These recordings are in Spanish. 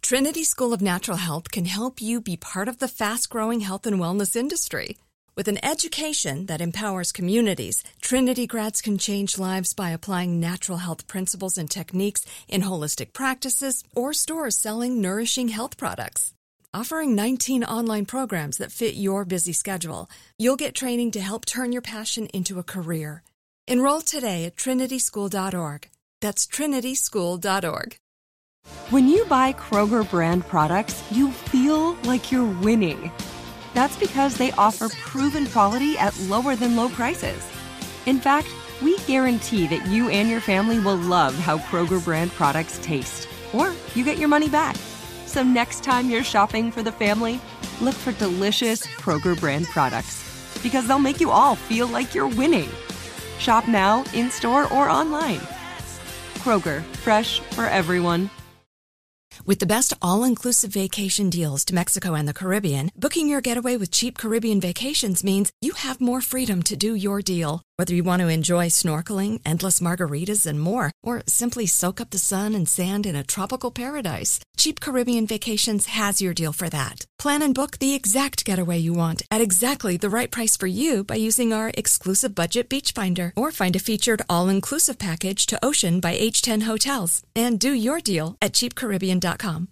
Trinity School of Natural Health can help you be part of the fast-growing health and wellness industry. With an education that empowers communities, Trinity grads can change lives by applying natural health principles and techniques in holistic practices or stores selling nourishing health products. Offering 19 online programs that fit your busy schedule, you'll get training to help turn your passion into a career. Enroll today at trinityschool.org. That's trinityschool.org. When you buy Kroger brand products, you feel like you're winning. That's because they offer proven quality at lower than low prices. In fact, we guarantee that you and your family will love how Kroger brand products taste, or you get your money back. So next time you're shopping for the family, look for delicious Kroger brand products, because they'll make you all feel like you're winning. Shop now, in-store, or online. Kroger, fresh for everyone. With the best all-inclusive vacation deals to Mexico and the Caribbean, booking your getaway with Cheap Caribbean Vacations means you have more freedom to do your deal. Whether you want to enjoy snorkeling, endless margaritas, and more, or simply soak up the sun and sand in a tropical paradise, Cheap Caribbean Vacations has your deal for that. Plan and book the exact getaway you want at exactly the right price for you by using our exclusive budget beach finder, or find a featured all-inclusive package to Ocean by H10 Hotels and do your deal at cheapcaribbean.com.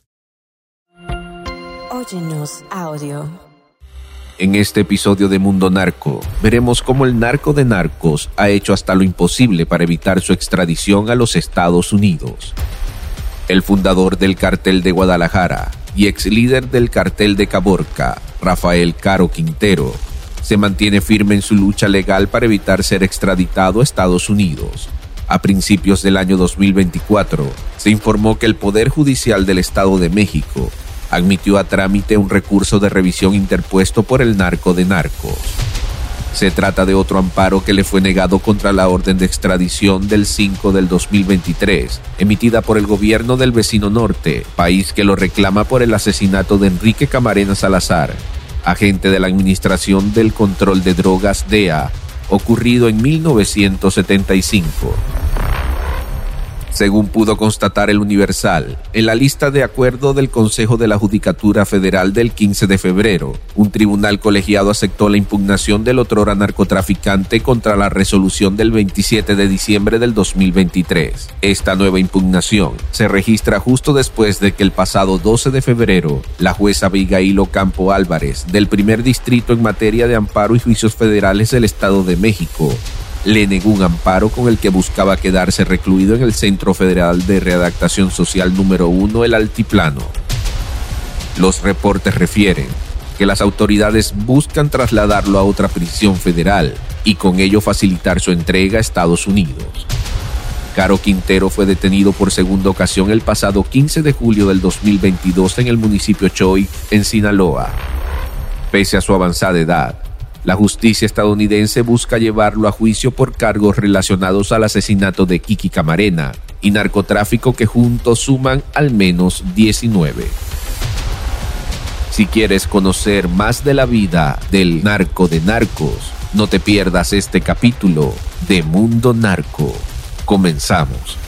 Óyenos audio. En este episodio de Mundo Narco, veremos cómo el narco de narcos ha hecho hasta lo imposible para evitar su extradición a los Estados Unidos. El fundador del Cartel de Guadalajara y ex líder del Cartel de Caborca, Rafael Caro Quintero, se mantiene firme en su lucha legal para evitar ser extraditado a Estados Unidos. A principios del año 2024, se informó que el Poder Judicial del Estado de México admitió a trámite un recurso de revisión interpuesto por el narco de narcos. Se trata de otro amparo que le fue negado contra la orden de extradición del 5 del 2023, emitida por el gobierno del vecino norte, país que lo reclama por el asesinato de Enrique Camarena Salazar, agente de la Administración del Control de Drogas DEA, ocurrido en 1975. Según pudo constatar el Universal, en la lista de acuerdo del Consejo de la Judicatura Federal del 15 de febrero, un tribunal colegiado aceptó la impugnación del otrora narcotraficante contra la resolución del 27 de diciembre del 2023. Esta nueva impugnación se registra justo después de que el pasado 12 de febrero, la jueza Abigail Ocampo Álvarez, del primer distrito en materia de amparo y juicios federales del Estado de México, le negó un amparo con el que buscaba quedarse recluido en el Centro Federal de Readaptación Social número 1, El Altiplano. Los reportes refieren que las autoridades buscan trasladarlo a otra prisión federal y con ello facilitar su entrega a Estados Unidos. Caro Quintero fue detenido por segunda ocasión el pasado 15 de julio del 2022 en el municipio Choy, en Sinaloa. Pese a su avanzada edad, la justicia estadounidense busca llevarlo a juicio por cargos relacionados al asesinato de Kiki Camarena y narcotráfico, que juntos suman al menos 19. Si quieres conocer más de la vida del narco de narcos, no te pierdas este capítulo de Mundo Narco. Comenzamos.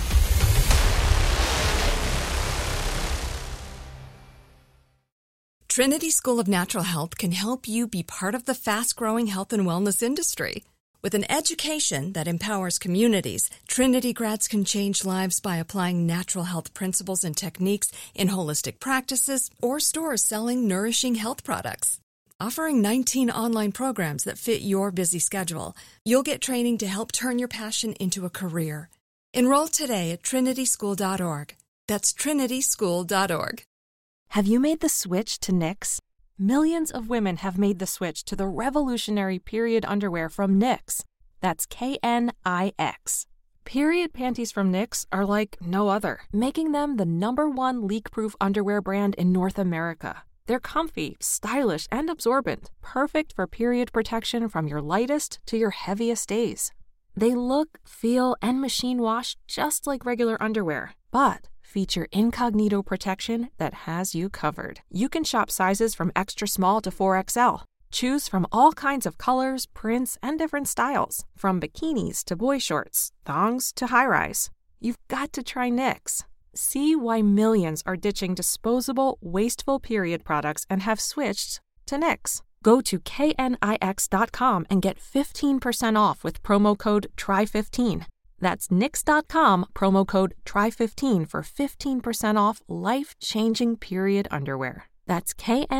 Trinity School of Natural Health can help you be part of the fast-growing health and wellness industry. With an education that empowers communities, Trinity grads can change lives by applying natural health principles and techniques in holistic practices or stores selling nourishing health products. Offering 19 online programs that fit your busy schedule, you'll get training to help turn your passion into a career. Enroll today at trinityschool.org. That's trinityschool.org. Have you made the switch to Knix? Millions of women have made the switch to the revolutionary period underwear from Knix. That's Knix. Period panties from Knix are like no other, making them the #1 leak-proof underwear brand in North America. They're comfy, stylish, and absorbent, perfect for period protection from your lightest to your heaviest days. They look, feel, and machine wash just like regular underwear, but feature incognito protection that has you covered. You can shop sizes from extra small to 4XL. Choose from all kinds of colors, prints, and different styles, from bikinis to boy shorts, thongs to high-rise. You've got to try Knix. See why millions are ditching disposable, wasteful period products and have switched to Knix. Go to knix.com and get 15% off with promo code TRY15. That's Knix.com, promo code TRY15 for 15% off life-changing period underwear. That's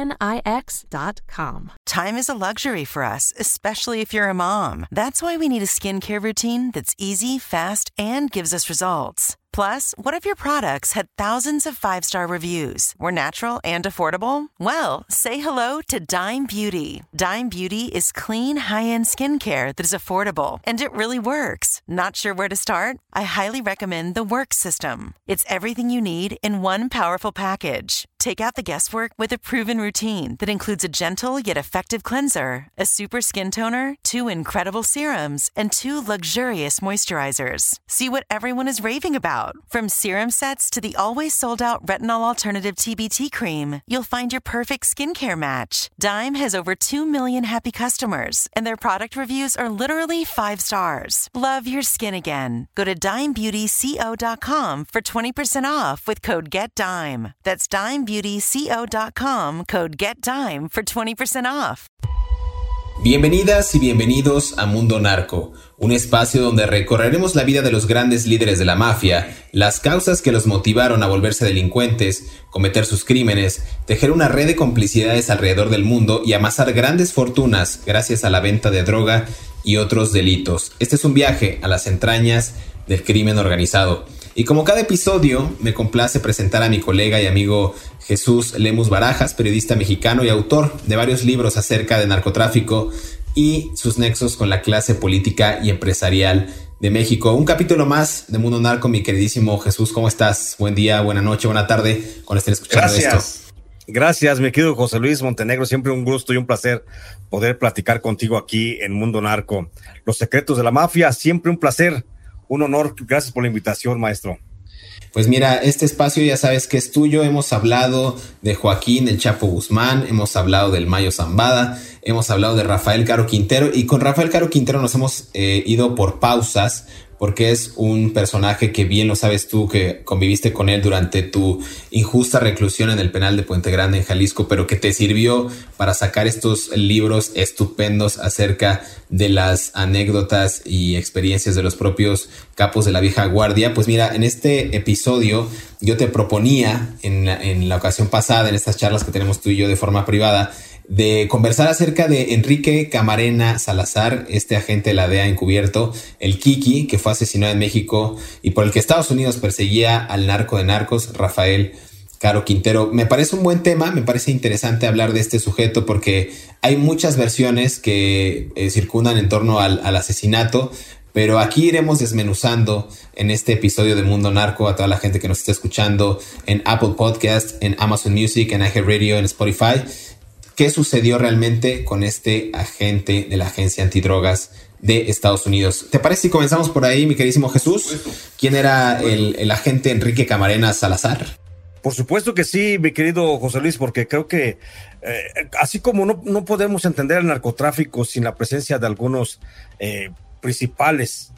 knix.com. Time is a luxury for us, especially if you're a mom. That's why we need a skincare routine that's easy, fast, and gives us results. Plus, what if your products had thousands of 5-star reviews, were natural and affordable? Well, say hello to Dime Beauty. Dime Beauty is clean, high-end skincare that is affordable, and it really works. Not sure where to start? I highly recommend the Work System. It's everything you need in one powerful package. Take out the guesswork with a proven routine that includes a gentle yet effective cleanser, a super skin toner, 2 incredible serums, and 2 luxurious moisturizers. See what everyone is raving about. From serum sets to the always sold-out retinol alternative TBT cream, you'll find your perfect skincare match. Dime has over 2 million happy customers, and their product reviews are literally 5 stars. Love your skin again. Go to DimeBeautyCO.com for 20% off with code GetDime. That's DimeBeautyCO.com, code GetDime for 20% off. Bienvenidas y bienvenidos a Mundo Narco, un espacio donde recorreremos la vida de los grandes líderes de la mafia, las causas que los motivaron a volverse delincuentes, cometer sus crímenes, tejer una red de complicidades alrededor del mundo y amasar grandes fortunas gracias a la venta de droga y otros delitos. Este es un viaje a las entrañas del crimen organizado. Y como cada episodio, me complace presentar a mi colega y amigo Jesús Lemus Barajas, periodista mexicano y autor de varios libros acerca de narcotráfico y sus nexos con la clase política y empresarial de México. Un capítulo más de Mundo Narco, mi queridísimo Jesús. ¿Cómo estás? Buen día, buena noche, buena tarde, cuando estén escuchando esto. Gracias, mi querido José Luis Montenegro. Siempre un gusto y un placer poder platicar contigo aquí en Mundo Narco. Los secretos de la mafia, siempre un placer. Un honor, gracias por la invitación, maestro. Pues mira, este espacio ya sabes que es tuyo. Hemos hablado de Joaquín El Chapo Guzmán, hemos hablado del Mayo Zambada, hemos hablado de Rafael Caro Quintero, y con Rafael Caro Quintero nos hemos ido por pausas, porque es un personaje que bien lo sabes tú, que conviviste con él durante tu injusta reclusión en el penal de Puente Grande en Jalisco, pero que te sirvió para sacar estos libros estupendos acerca de las anécdotas y experiencias de los propios capos de la vieja guardia. Pues mira, en este episodio yo te proponía en la ocasión pasada, en estas charlas que tenemos tú y yo de forma privada, de conversar acerca de Enrique Camarena Salazar, este agente de la DEA encubierto, el Kiki, que fue asesinado en México y por el que Estados Unidos perseguía al narco de narcos, Rafael Caro Quintero. Me parece un buen tema, me parece interesante hablar de este sujeto porque hay muchas versiones que circundan en torno al asesinato, pero aquí iremos desmenuzando en este episodio de Mundo Narco a toda la gente que nos está escuchando en Apple Podcast, en Amazon Music, en iHeartRadio, en Spotify. ¿Qué sucedió realmente con este agente de la Agencia Antidrogas de Estados Unidos? ¿Te parece si comenzamos por ahí, mi queridísimo Jesús? ¿Quién era el agente Enrique Camarena Salazar? Por supuesto que sí, mi querido José Luis, porque creo que así como no podemos entender el narcotráfico sin la presencia de algunos principales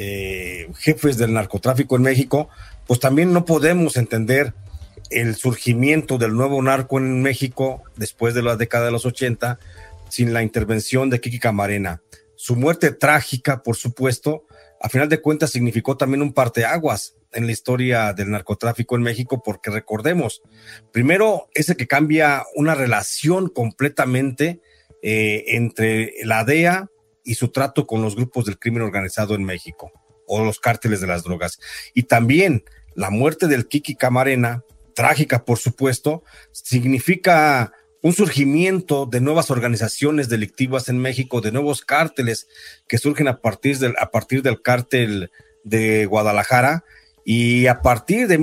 jefes del narcotráfico en México, pues también no podemos entender el surgimiento del nuevo narco en México después de la década de los 80 sin la intervención de Kiki Camarena. Su muerte trágica, por supuesto, a final de cuentas significó también un parteaguas en la historia del narcotráfico en México, porque recordemos, primero ese que cambia una relación completamente entre la DEA y su trato con los grupos del crimen organizado en México o los cárteles de las drogas, y también la muerte del Kiki Camarena, trágica por supuesto, significa un surgimiento de nuevas organizaciones delictivas en México, de nuevos cárteles que surgen a partir del cártel de Guadalajara, y a partir de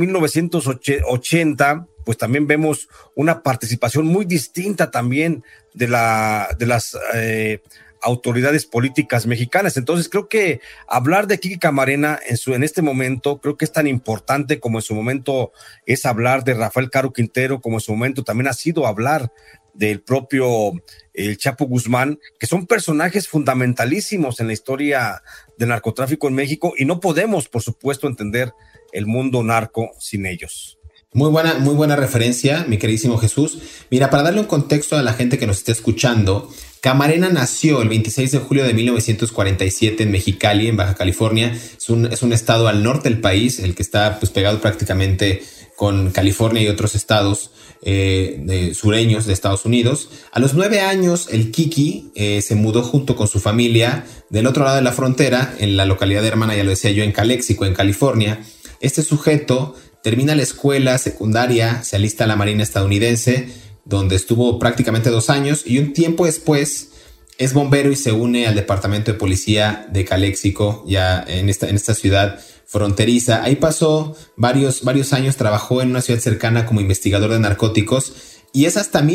1980 pues también vemos una participación muy distinta también de las autoridades políticas mexicanas. Entonces creo que hablar de Kiki Camarena en este momento creo que es tan importante como en su momento es hablar de Rafael Caro Quintero, como en su momento también ha sido hablar del propio el Chapo Guzmán, que son personajes fundamentalísimos en la historia del narcotráfico en México, y no podemos, por supuesto, entender el mundo narco sin ellos. Muy buena referencia, mi queridísimo Jesús. Mira, para darle un contexto a la gente que nos esté escuchando, Camarena nació el 26 de julio de 1947 en Mexicali, en Baja California. Es un estado al norte del país, el que está pues pegado prácticamente con California y otros estados sureños de Estados Unidos. A los 9 años, el Kiki se mudó junto con su familia del otro lado de la frontera, en la localidad de hermana, ya lo decía yo, en Calexico, en California. Este sujeto termina la escuela secundaria, se alista a la Marina estadounidense, donde estuvo prácticamente 2 años, y un tiempo después es bombero y se une al departamento de policía de Calexico, ya en esta ciudad fronteriza. Ahí pasó varios años, trabajó en una ciudad cercana como investigador de narcóticos, y es hasta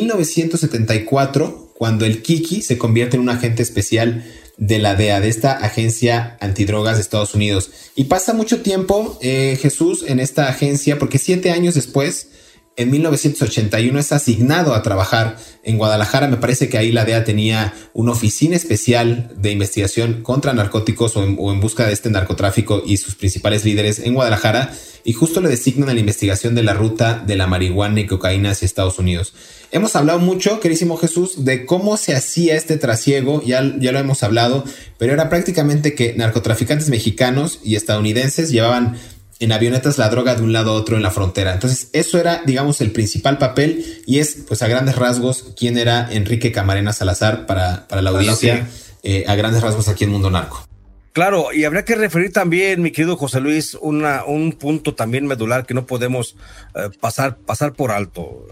1974 cuando el Kiki se convierte en un agente especial de la DEA, de esta agencia antidrogas de Estados Unidos. Y pasa mucho tiempo, Jesús, en esta agencia, porque 7 años después, en 1981, es asignado a trabajar en Guadalajara. Me parece que ahí la DEA tenía una oficina especial de investigación contra narcóticos o en busca de este narcotráfico y sus principales líderes en Guadalajara, y justo le designan a la investigación de la ruta de la marihuana y cocaína hacia Estados Unidos. Hemos hablado mucho, queridísimo Jesús, de cómo se hacía este trasiego, ya lo hemos hablado, pero era prácticamente que narcotraficantes mexicanos y estadounidenses llevaban en avionetas la droga de un lado a otro en la frontera. Entonces eso era, digamos, el principal papel, y es, pues a grandes rasgos, quién era Enrique Camarena Salazar para la audiencia, a grandes rasgos aquí en Mundo Narco. Claro, y habría que referir también, mi querido José Luis, un punto también medular que no podemos pasar por alto.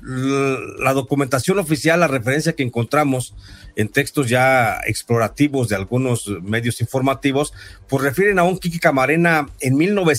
La documentación oficial, la referencia que encontramos en textos ya explorativos de algunos medios informativos, pues refieren a un Kiki Camarena en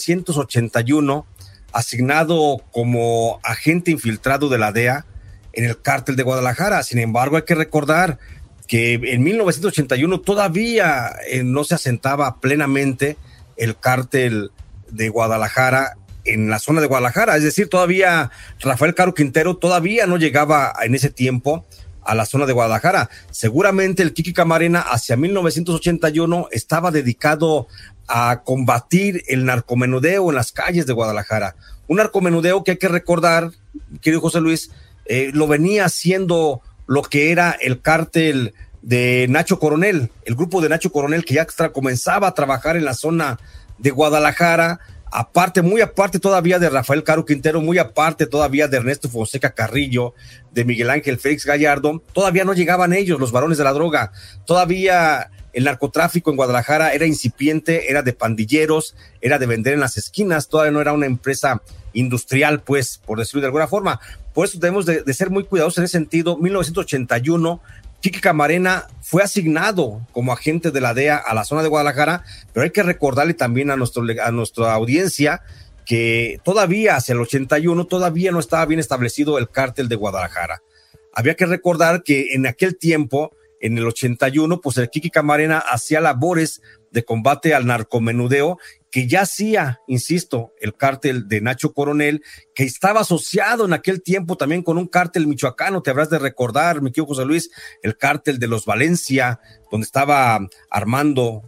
1981, asignado como agente infiltrado de la DEA en el cártel de Guadalajara. Sin embargo, hay que recordar que en 1981 todavía no se asentaba plenamente el cártel de Guadalajara en la zona de Guadalajara. Es decir, todavía Rafael Caro Quintero todavía no llegaba en ese tiempo a la zona de Guadalajara. Seguramente el Kiki Camarena hacia 1981 estaba dedicado a combatir el narcomenudeo en las calles de Guadalajara. Un narcomenudeo que hay que recordar, querido José Luis, lo venía haciendo lo que era el cártel de Nacho Coronel, el grupo de Nacho Coronel, que ya comenzaba a trabajar en la zona de Guadalajara, muy aparte todavía de Rafael Caro Quintero, muy aparte todavía de Ernesto Fonseca Carrillo, de Miguel Ángel Félix Gallardo. Todavía no llegaban ellos, los varones de la droga. Todavía el narcotráfico en Guadalajara era incipiente, era de pandilleros, era de vender en las esquinas, todavía no era una empresa industrial, pues, por decirlo de alguna forma. Por eso debemos de ser muy cuidadosos en ese sentido. 1981, Kiki Camarena fue asignado como agente de la DEA a la zona de Guadalajara, pero hay que recordarle también a nuestra audiencia que todavía hacia el 81 todavía no estaba bien establecido el cártel de Guadalajara. Había que recordar que en aquel tiempo, en el 81, pues el Kiki Camarena hacía labores de combate al narcomenudeo que ya hacía, insisto, el cártel de Nacho Coronel, que estaba asociado en aquel tiempo también con un cártel michoacano. Te habrás de recordar, mi querido José Luis, el cártel de los Valencia, donde estaba Armando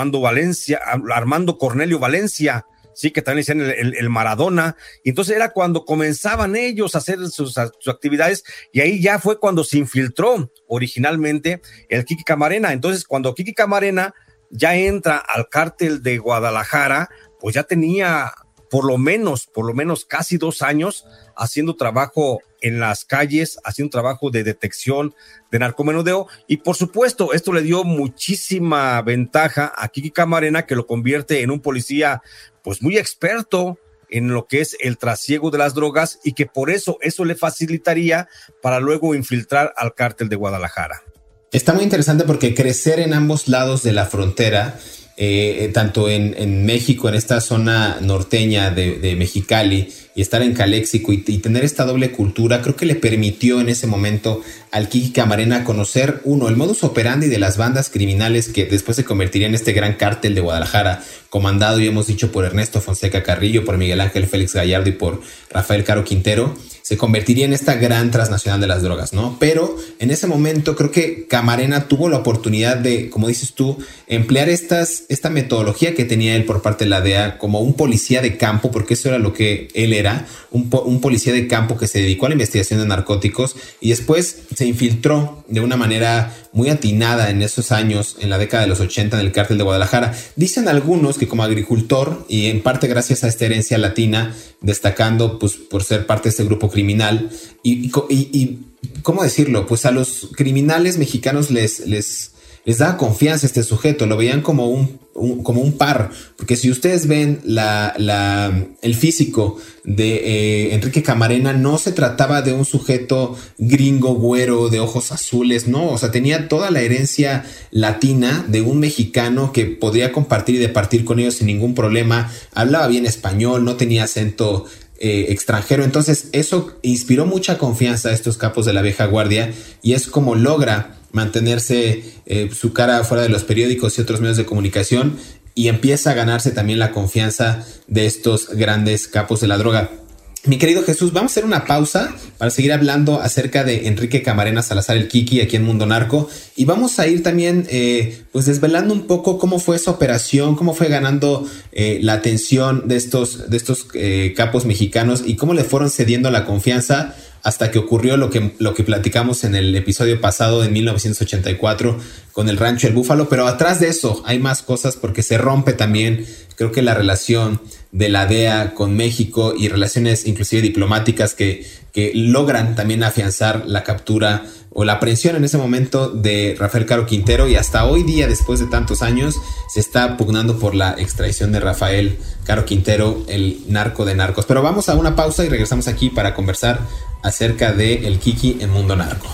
Cornelio Valencia, sí, que también decían el Maradona. Y entonces era cuando comenzaban ellos a hacer sus actividades, y ahí ya fue cuando se infiltró originalmente el Kiki Camarena. Entonces, cuando Kiki Camarena ya entra al cártel de Guadalajara, pues ya tenía por lo menos casi 2 años haciendo trabajo en las calles, haciendo trabajo de detección de narcomenudeo, y por supuesto esto le dio muchísima ventaja a Kiki Camarena, que lo convierte en un policía pues muy experto en lo que es el trasiego de las drogas, y que por eso le facilitaría para luego infiltrar al cártel de Guadalajara. Está muy interesante porque crecer en ambos lados de la frontera, tanto en México, en esta zona norteña de Mexicali, y estar en Calexico y tener esta doble cultura, creo que le permitió en ese momento al Kiki Camarena conocer, el modus operandi de las bandas criminales que después se convertiría en este gran cártel de Guadalajara, comandado, y hemos dicho, por Ernesto Fonseca Carrillo, por Miguel Ángel Félix Gallardo y por Rafael Caro Quintero. se convertiría en esta gran transnacional de las drogas, ¿no? Pero en ese momento creo que Camarena tuvo la oportunidad de, como dices tú, emplear esta metodología que tenía él por parte de la DEA como un policía de campo, porque eso era lo que él era, un policía de campo que se dedicó a la investigación de narcóticos y después se infiltró de una manera muy atinada en esos años, en la década de los 80, en el cártel de Guadalajara. Dicen algunos que como agricultor y en parte gracias a esta herencia latina, destacando pues por ser parte de este grupo criminal y ¿cómo decirlo? Pues a los criminales mexicanos les daba confianza este sujeto, lo veían como un par, porque si ustedes ven el físico de Enrique Camarena, no se trataba de un sujeto gringo, güero, de ojos azules, no, o sea, tenía toda la herencia latina de un mexicano que podría compartir y departir con ellos sin ningún problema, hablaba bien español, no tenía acento extranjero, entonces eso inspiró mucha confianza a estos capos de la vieja guardia y es como logra mantenerse su cara fuera de los periódicos y otros medios de comunicación y empieza a ganarse también la confianza de estos grandes capos de la droga. Mi querido Jesús, vamos a hacer una pausa para seguir hablando acerca de Enrique Camarena Salazar el Kiki aquí en Mundo Narco y vamos a ir también pues desvelando un poco cómo fue esa operación, cómo fue ganando la atención de estos capos mexicanos y cómo le fueron cediendo la confianza hasta que ocurrió lo que platicamos en el episodio pasado de 1984 con el Rancho El Búfalo, pero atrás de eso hay más cosas porque se rompe también, creo que la relación de la DEA con México y relaciones inclusive diplomáticas que logran también afianzar la captura o la aprehensión en ese momento de Rafael Caro Quintero y hasta hoy día, después de tantos años, se está pugnando por la extradición de Rafael Caro Quintero, el narco de narcos. Pero vamos a una pausa y regresamos aquí para conversar acerca de El Kiki en Mundo Narco.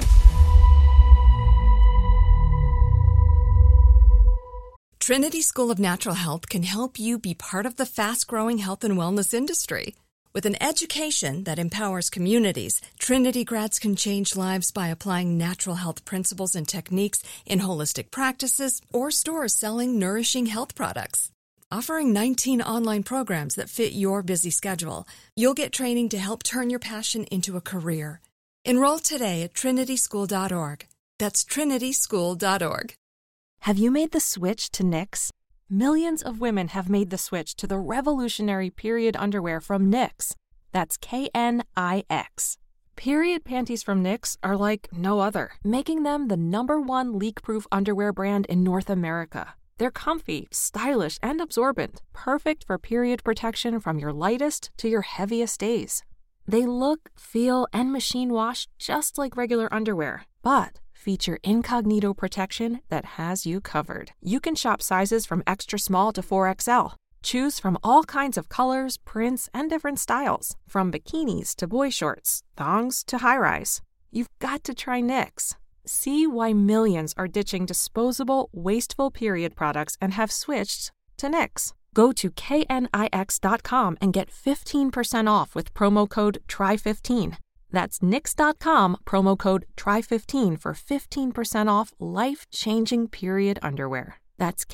Trinity School of Natural Health can help you be part of the fast-growing health and wellness industry. With an education that empowers communities, Trinity grads can change lives by applying natural health principles and techniques in holistic practices or stores selling nourishing health products. Offering 19 online programs that fit your busy schedule, you'll get training to help turn your passion into a career. Enroll today at trinityschool.org. That's trinityschool.org. Have you made the switch to Knix? Millions of women have made the switch to the revolutionary period underwear from Knix. That's Knix. Period panties from Knix are like no other, making them the #1 leak-proof underwear brand in North America. They're comfy, stylish, and absorbent, perfect for period protection from your lightest to your heaviest days. They look, feel, and machine wash just like regular underwear, but feature incognito protection that has you covered. You can shop sizes from extra small to 4XL. Choose from all kinds of colors, prints, and different styles, from bikinis to boy shorts, thongs to high-rise. You've got to try Knix. See why millions are ditching disposable, wasteful period products and have switched to Knix. Go to knix.com and get 15% off with promo code TRY15. That's Knix.com, promo code TRY15 for 15% off life-changing period underwear. That's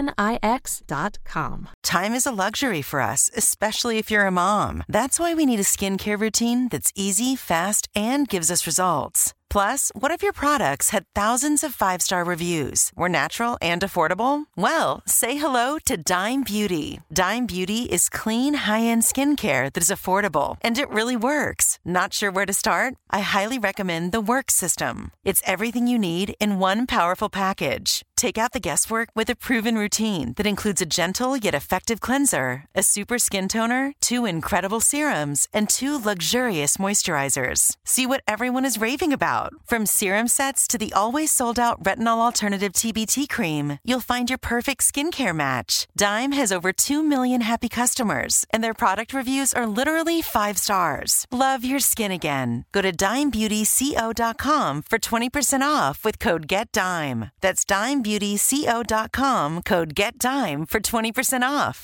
knix.com. Time is a luxury for us, especially if you're a mom. That's why we need a skincare routine that's easy, fast, and gives us results. Plus, what if your products had thousands of 5-star reviews, were natural and affordable? Well, say hello to Dime Beauty. Dime Beauty is clean, high-end skincare that is affordable, and it really works. Not sure where to start? I highly recommend the Work System. It's everything you need in one powerful package. Take out the guesswork with a proven routine that includes a gentle yet effective cleanser, a super skin toner, 2 incredible serums, and 2 luxurious moisturizers. See what everyone is raving about. From serum sets to the always sold-out retinol alternative TBT cream, you'll find your perfect skincare match. Dime has over 2 million happy customers, and their product reviews are literally 5 stars. Love your skin again. Go to DimeBeautyCO.com for 20% off with code GetDime. That's DimeBeautyCO.com, code GetDime for 20% off.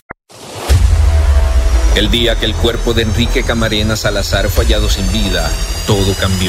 El día que el cuerpo de Enrique Camarena Salazar fue hallado sin vida, todo cambió.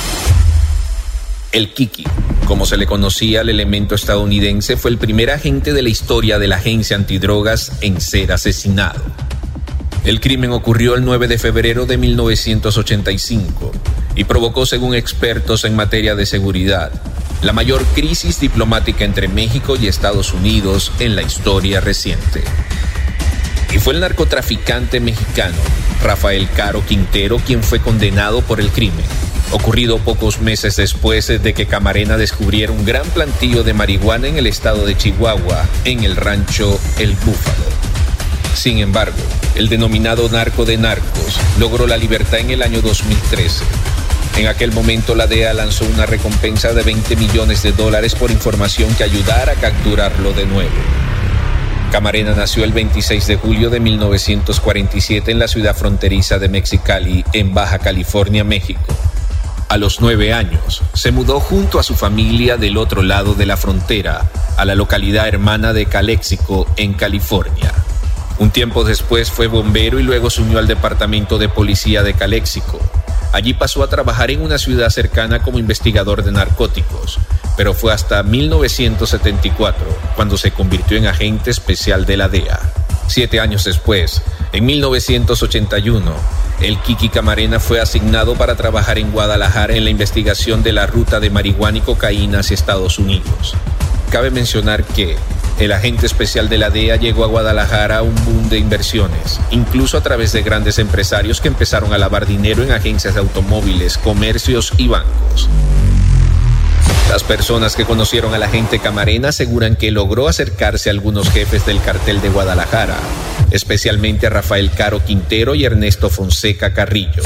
El Kiki, como se le conocía al elemento estadounidense, fue el primer agente de la historia de la agencia antidrogas en ser asesinado. El crimen ocurrió el 9 de febrero de 1985 y provocó, según expertos en materia de seguridad, la mayor crisis diplomática entre México y Estados Unidos en la historia reciente. Y fue el narcotraficante mexicano Rafael Caro Quintero quien fue condenado por el crimen, ocurrido pocos meses después de que Camarena descubriera un gran plantío de marihuana en el estado de Chihuahua, en el rancho El Búfalo. Sin embargo, el denominado narco de narcos logró la libertad en el año 2013. En aquel momento la DEA lanzó una recompensa de $20 millones por información que ayudara a capturarlo de nuevo. Camarena nació el 26 de julio de 1947 en la ciudad fronteriza de Mexicali, en Baja California, México. A los 9 años, se mudó junto a su familia del otro lado de la frontera, a la localidad hermana de Calexico, en California. Un tiempo después fue bombero y luego se unió al departamento de policía de Calexico. Allí pasó a trabajar en una ciudad cercana como investigador de narcóticos, pero fue hasta 1974 cuando se convirtió en agente especial de la DEA. 7 años después, en 1981, el Kiki Camarena fue asignado para trabajar en Guadalajara en la investigación de la ruta de marihuana y cocaína hacia Estados Unidos. Cabe mencionar que el agente especial de la DEA llegó a Guadalajara a un boom de inversiones, incluso a través de grandes empresarios que empezaron a lavar dinero en agencias de automóviles, comercios y bancos. Las personas que conocieron al agente Camarena aseguran que logró acercarse a algunos jefes del cartel de Guadalajara, especialmente a Rafael Caro Quintero y Ernesto Fonseca Carrillo.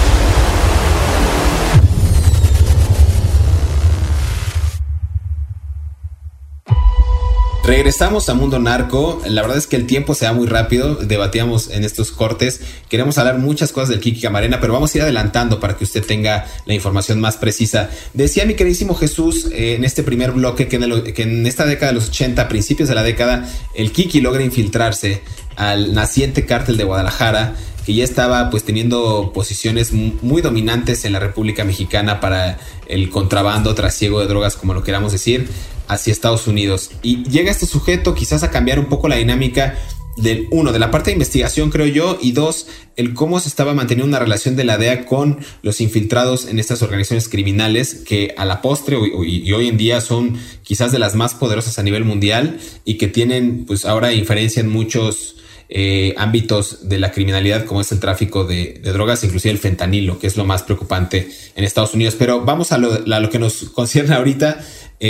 Regresamos a Mundo Narco. La verdad es que el tiempo se va muy rápido. Debatíamos en estos cortes. Queremos hablar muchas cosas del Kiki Camarena, pero vamos a ir adelantando para que usted tenga la información más precisa. Decía mi queridísimo Jesús en este primer bloque que en esta década de los 80, principios de la década, el Kiki logra infiltrarse al naciente cártel de Guadalajara, que ya estaba pues teniendo posiciones muy dominantes en la República Mexicana para el contrabando, trasiego de drogas, como lo queramos decir, hacia Estados Unidos. Y llega este sujeto quizás a cambiar un poco la dinámica de la parte de investigación, creo yo, y 2, el cómo se estaba manteniendo una relación de la DEA con los infiltrados en estas organizaciones criminales que a la postre y hoy en día son quizás de las más poderosas a nivel mundial y que tienen pues ahora inferencia en muchos ámbitos de la criminalidad, como es el tráfico de drogas, inclusive el fentanilo, que es lo más preocupante en Estados Unidos. Pero vamos a lo que nos concierne ahorita.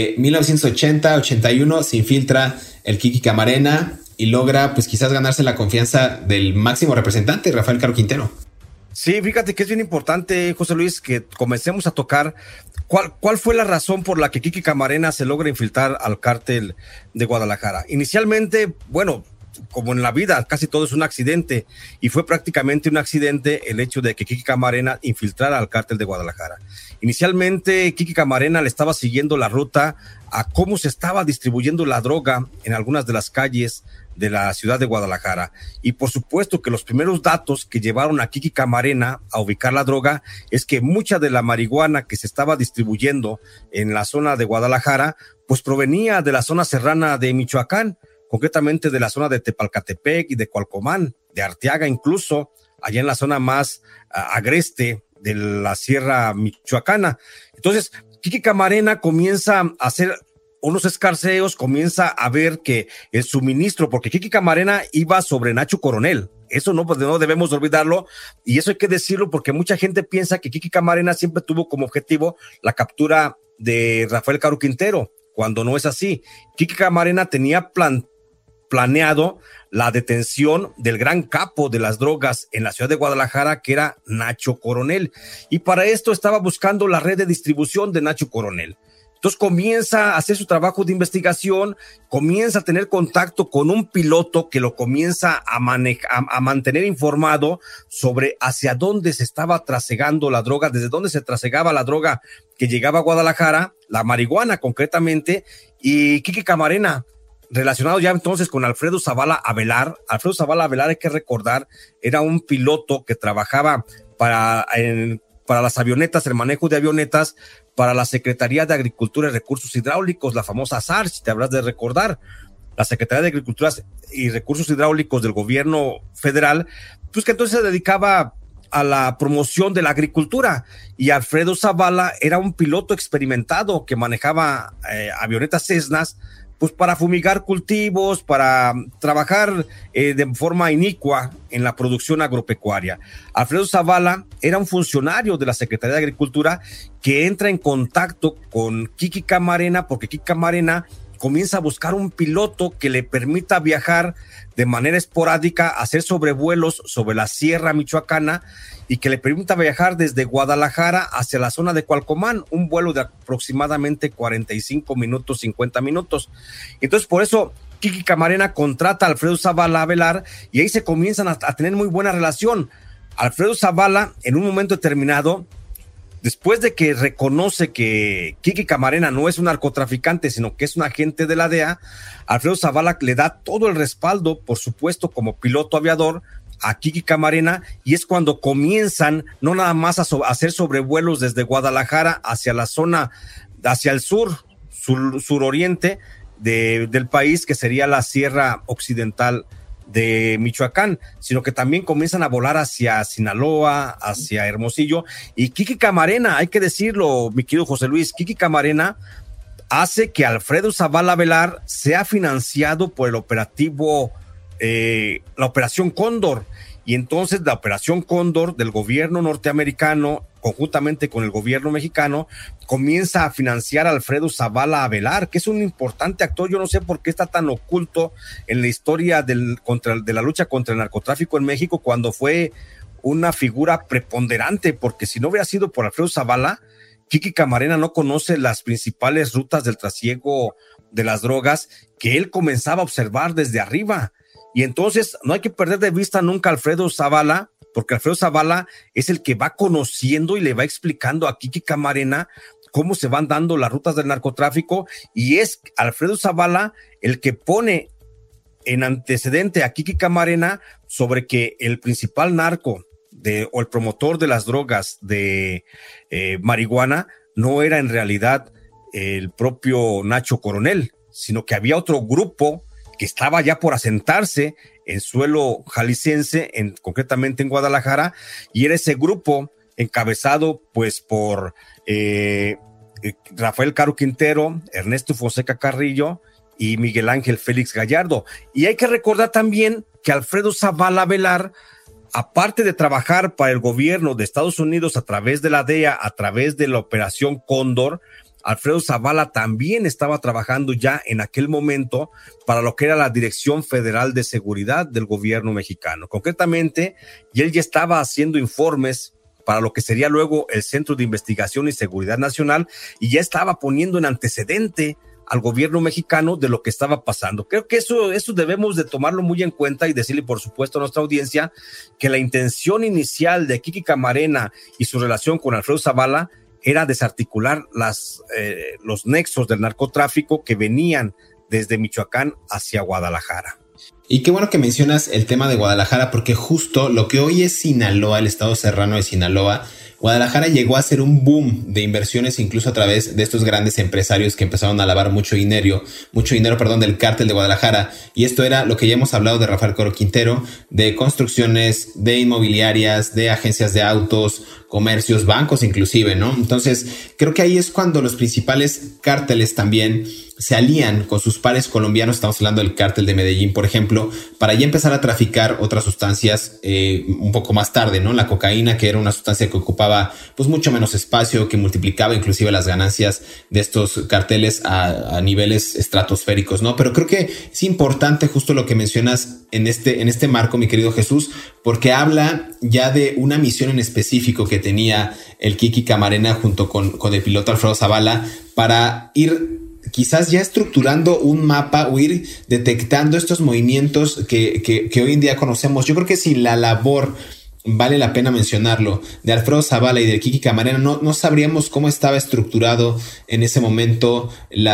1980-81 se infiltra el Kiki Camarena y logra pues quizás ganarse la confianza del máximo representante, Rafael Caro Quintero. Sí, fíjate que es bien importante, José Luis, que comencemos a tocar cuál fue la razón por la que Kiki Camarena se logra infiltrar al cártel de Guadalajara. Inicialmente, bueno, como en la vida, casi todo es un accidente, y fue prácticamente un accidente el hecho de que Kiki Camarena infiltrara al cártel de Guadalajara. Inicialmente, Kiki Camarena le estaba siguiendo la ruta a cómo se estaba distribuyendo la droga en algunas de las calles de la ciudad de Guadalajara. Y por supuesto que los primeros datos que llevaron a Kiki Camarena a ubicar la droga es que mucha de la marihuana que se estaba distribuyendo en la zona de Guadalajara, pues provenía de la zona serrana de Michoacán, concretamente de la zona de Tepalcatepec y de Cualcomán, de Arteaga incluso, allá en la zona más agreste de la Sierra Michoacana. Entonces, Kiki Camarena comienza a hacer unos escarceos, comienza a ver que el suministro, porque Kiki Camarena iba sobre Nacho Coronel, eso no debemos olvidarlo, y eso hay que decirlo porque mucha gente piensa que Kiki Camarena siempre tuvo como objetivo la captura de Rafael Caro Quintero, cuando no es así. Kiki Camarena tenía planeado la detención del gran capo de las drogas en la ciudad de Guadalajara, que era Nacho Coronel, y para esto estaba buscando la red de distribución de Nacho Coronel. Entonces comienza a hacer su trabajo de investigación, comienza a tener contacto con un piloto que lo comienza a mantener informado sobre hacia dónde se estaba trasegando la droga, desde dónde se trasegaba la droga que llegaba a Guadalajara, la marihuana concretamente, y Kiki Camarena, relacionado ya entonces con Alfredo Zavala Avelar. Alfredo Zavala Avelar, hay que recordar, era un piloto que trabajaba para las avionetas, el manejo de avionetas, para la Secretaría de Agricultura y Recursos Hidráulicos, la famosa SAR, si te habrás de recordar. la Secretaría de Agricultura y Recursos Hidráulicos del gobierno federal, pues que entonces se dedicaba a la promoción de la agricultura, y Alfredo Zavala era un piloto experimentado que manejaba avionetas Cessnas pues para fumigar cultivos, para trabajar de forma inicua en la producción agropecuaria. Alfredo Zavala era un funcionario de la Secretaría de Agricultura que entra en contacto con Kiki Camarena, porque Kiki Camarena comienza a buscar un piloto que le permita viajar de manera esporádica, hacer sobrevuelos sobre la sierra michoacana y que le permita viajar desde Guadalajara hacia la zona de Cualcomán, un vuelo de aproximadamente 45 minutos, 50 minutos. Entonces, por eso Kiki Camarena contrata a Alfredo Zavala Avelar y ahí se comienzan a tener muy buena relación. Alfredo Zavala, en un momento determinado, después de que reconoce que Kiki Camarena no es un narcotraficante, sino que es un agente de la DEA, Alfredo Zavala le da todo el respaldo, por supuesto, como piloto aviador a Kiki Camarena, y es cuando comienzan no nada más a hacer sobrevuelos desde Guadalajara hacia la zona, hacia el suroriente del país, que sería la Sierra Occidental de Michoacán, sino que también comienzan a volar hacia Sinaloa, hacia Hermosillo, y Kiki Camarena, hay que decirlo, mi querido José Luis, Kiki Camarena hace que Alfredo Zavala Avelar sea financiado por el operativo, la Operación Cóndor, y entonces la Operación Cóndor del gobierno norteamericano, conjuntamente con el gobierno mexicano, comienza a financiar a Alfredo Zavala Avelar, que es un importante actor. Yo no sé por qué está tan oculto en la historia de la lucha contra el narcotráfico en México, cuando fue una figura preponderante, porque si no hubiera sido por Alfredo Zavala, Kiki Camarena no conoce las principales rutas del trasiego de las drogas que él comenzaba a observar desde arriba. Y entonces no hay que perder de vista nunca a Alfredo Zavala, porque Alfredo Zavala es el que va conociendo y le va explicando a Kiki Camarena cómo se van dando las rutas del narcotráfico, y es Alfredo Zavala el que pone en antecedente a Kiki Camarena sobre que el principal narco o el promotor de las drogas de marihuana no era en realidad el propio Nacho Coronel, sino que había otro grupo que estaba ya por asentarse en suelo jalisciense, concretamente en Guadalajara, y era ese grupo encabezado pues por Rafael Caro Quintero, Ernesto Fonseca Carrillo y Miguel Ángel Félix Gallardo. Y hay que recordar también que Alfredo Zavala Avelar, aparte de trabajar para el gobierno de Estados Unidos a través de la DEA, a través de la Operación Cóndor, Alfredo Zavala también estaba trabajando ya en aquel momento para lo que era la Dirección Federal de Seguridad del gobierno mexicano. Concretamente, y él ya estaba haciendo informes para lo que sería luego el Centro de Investigación y Seguridad Nacional, y ya estaba poniendo en antecedente al gobierno mexicano de lo que estaba pasando. Creo que eso debemos de tomarlo muy en cuenta y decirle, por supuesto, a nuestra audiencia que la intención inicial de Kiki Camarena y su relación con Alfredo Zavala era desarticular los nexos del narcotráfico que venían desde Michoacán hacia Guadalajara. Y qué bueno que mencionas el tema de Guadalajara, porque justo lo que hoy es Sinaloa, el estado serrano de Sinaloa, Guadalajara llegó a ser un boom de inversiones, incluso a través de estos grandes empresarios que empezaron a lavar mucho dinero del cártel de Guadalajara. Y esto era lo que ya hemos hablado de Rafael Caro Quintero, de construcciones, de inmobiliarias, de agencias de autos, comercios, bancos inclusive, ¿no? Entonces, creo que ahí es cuando los principales cárteles también se alían con sus pares colombianos. Estamos hablando del cártel de Medellín, por ejemplo, para ya empezar a traficar otras sustancias un poco más tarde, ¿no? La cocaína, que era una sustancia que ocupaba pues mucho menos espacio, que multiplicaba inclusive las ganancias de estos carteles a niveles estratosféricos, ¿no? Pero creo que es importante justo lo que mencionas en este marco, mi querido Jesús, porque habla ya de una misión en específico que tenía el Kiki Camarena junto con el piloto Alfredo Zavala para ir quizás ya estructurando un mapa o ir detectando estos movimientos que hoy en día conocemos. Yo creo que si la labor, vale la pena mencionarlo, de Alfredo Zavala y de Kiki Camarena, no sabríamos cómo estaba estructurado en ese momento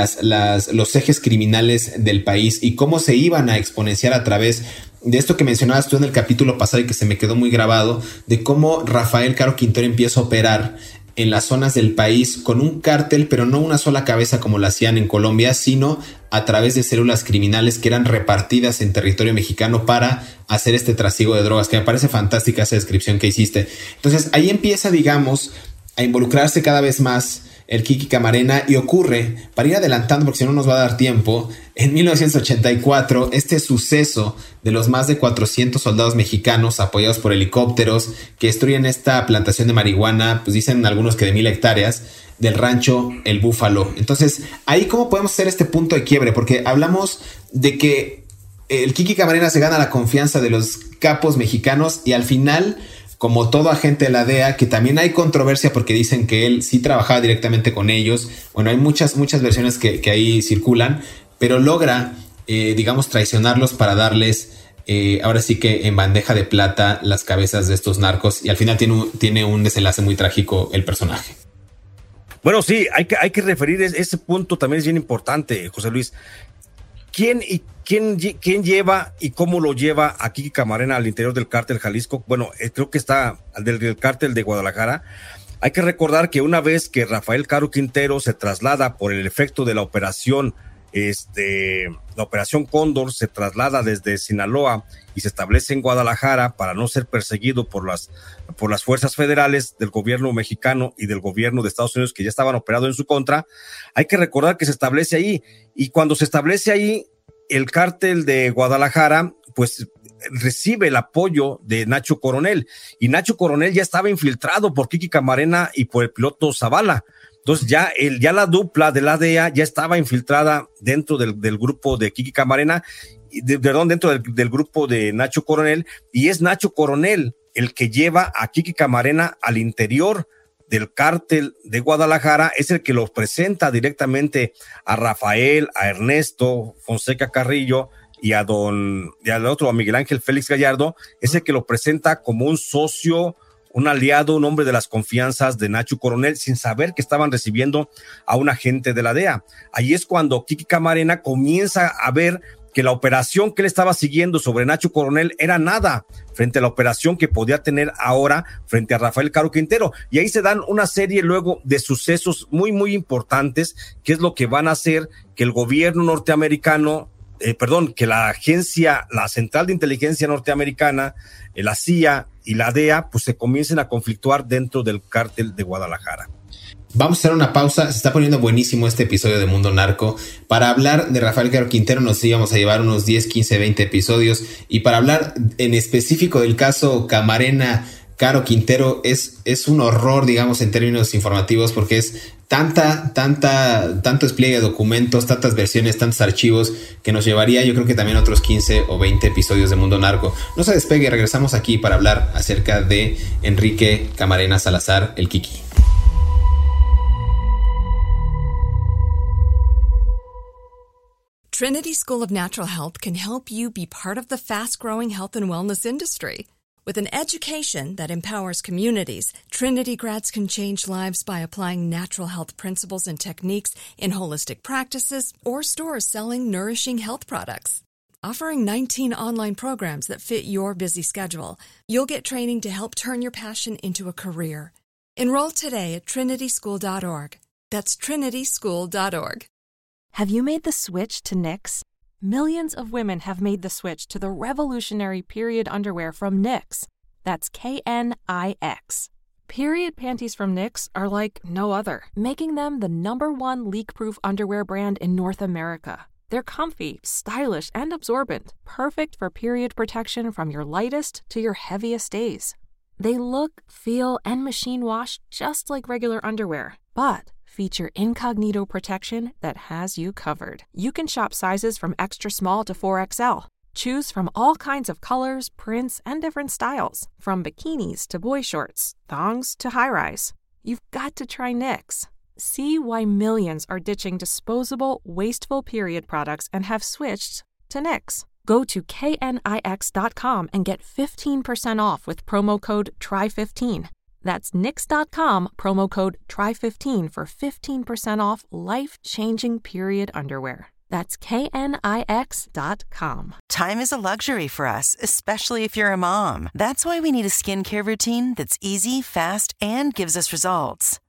los ejes criminales del país y cómo se iban a exponenciar a través de esto que mencionabas tú en el capítulo pasado y que se me quedó muy grabado, de cómo Rafael Caro Quintero empieza a operar en las zonas del país con un cártel, pero no una sola cabeza como lo hacían en Colombia, sino a través de células criminales que eran repartidas en territorio mexicano para hacer este trasiego de drogas, que me parece fantástica esa descripción que hiciste. Entonces ahí empieza, digamos, a involucrarse cada vez más el Kiki Camarena, y ocurre, para ir adelantando porque si no nos va a dar tiempo, en 1984 este suceso de los más de 400 soldados mexicanos apoyados por helicópteros que destruyen esta plantación de marihuana, pues dicen algunos que de 1,000 hectáreas, del rancho El Búfalo. Entonces, ahí cómo podemos hacer este punto de quiebre, porque hablamos de que el Kiki Camarena se gana la confianza de los capos mexicanos y al final, como todo agente de la DEA, que también hay controversia porque dicen que él sí trabajaba directamente con ellos. Bueno, hay muchas versiones que ahí circulan, pero logra, digamos, traicionarlos para darles, ahora sí que en bandeja de plata, las cabezas de estos narcos. Y al final tiene un desenlace muy trágico el personaje. Bueno, sí, hay que referir ese punto, también es bien importante, José Luis. ¿Quién lleva y cómo lo lleva a Kiki Camarena al interior del cártel Jalisco? Bueno, creo que está del cártel de Guadalajara. Hay que recordar que una vez que Rafael Caro Quintero se traslada por el efecto de la operación Cóndor, se traslada desde Sinaloa y se establece en Guadalajara para no ser perseguido por las fuerzas federales del gobierno mexicano y del gobierno de Estados Unidos que ya estaban operando en su contra. Hay que recordar que se establece ahí, y cuando se establece ahí, el cártel de Guadalajara pues recibe el apoyo de Nacho Coronel, y Nacho Coronel ya estaba infiltrado por Kiki Camarena y por el piloto Zavala. Entonces ya la dupla de la DEA ya estaba infiltrada dentro del grupo de Kiki Camarena, dentro del grupo de Nacho Coronel, y es Nacho Coronel el que lleva a Kiki Camarena al interior del cártel de Guadalajara, es el que los presenta directamente a Rafael, a Ernesto Fonseca Carrillo y al otro, a Miguel Ángel Félix Gallardo, es el que lo presenta como un socio, un aliado, un hombre de las confianzas de Nacho Coronel, sin saber que estaban recibiendo a un agente de la DEA. Ahí es cuando Kiki Camarena comienza a ver que la operación que él estaba siguiendo sobre Nacho Coronel era nada frente a la operación que podía tener ahora frente a Rafael Caro Quintero. Y ahí se dan una serie luego de sucesos muy, muy importantes, que es lo que van a hacer que el gobierno norteamericano, que la Central de Inteligencia Norteamericana, la CIA y la DEA, pues se comiencen a conflictuar dentro del cártel de Guadalajara. Vamos a hacer una pausa. Se está poniendo buenísimo este episodio de Mundo Narco. Para hablar de Rafael Caro Quintero nos íbamos a llevar unos 10, 15, 20 episodios. Y para hablar en específico del caso Camarena Caro Quintero es un horror, digamos, en términos informativos, porque es tanto despliegue de documentos, tantas versiones, tantos archivos, que nos llevaría, yo creo que también otros 15 o 20 episodios de Mundo Narco. No se despegue, regresamos aquí para hablar acerca de Enrique Camarena Salazar, el Kiki. Trinity School of Natural Health can help you be part of the fast-growing health and wellness industry. With an education that empowers communities, Trinity grads can change lives by applying natural health principles and techniques in holistic practices or stores selling nourishing health products. Offering 19 online programs that fit your busy schedule, you'll get training to help turn your passion into a career. Enroll today at trinityschool.org. That's trinityschool.org. Have you made the switch to Knix? Millions of women have made the switch to the revolutionary period underwear from Knix. That's Knix. Period panties from Knix are like no other, making them the #1 leak-proof underwear brand in North America. They're comfy, stylish, and absorbent, perfect for period protection from your lightest to your heaviest days. They look, feel, and machine wash just like regular underwear, but feature incognito protection that has you covered. You can shop sizes from extra small to 4XL. Choose from all kinds of colors, prints, and different styles, from bikinis to boy shorts, thongs to high-rise. You've got to try Knix. See why millions are ditching disposable, wasteful period products and have switched to Knix. Go to knix.com and get 15% off with promo code TRY15. That's Knix.com, promo code TRY15 for 15% off life-changing period underwear. That's knix.com. Time is a luxury for us, especially if you're a mom. That's why we need a skincare routine that's easy, fast, and gives us results.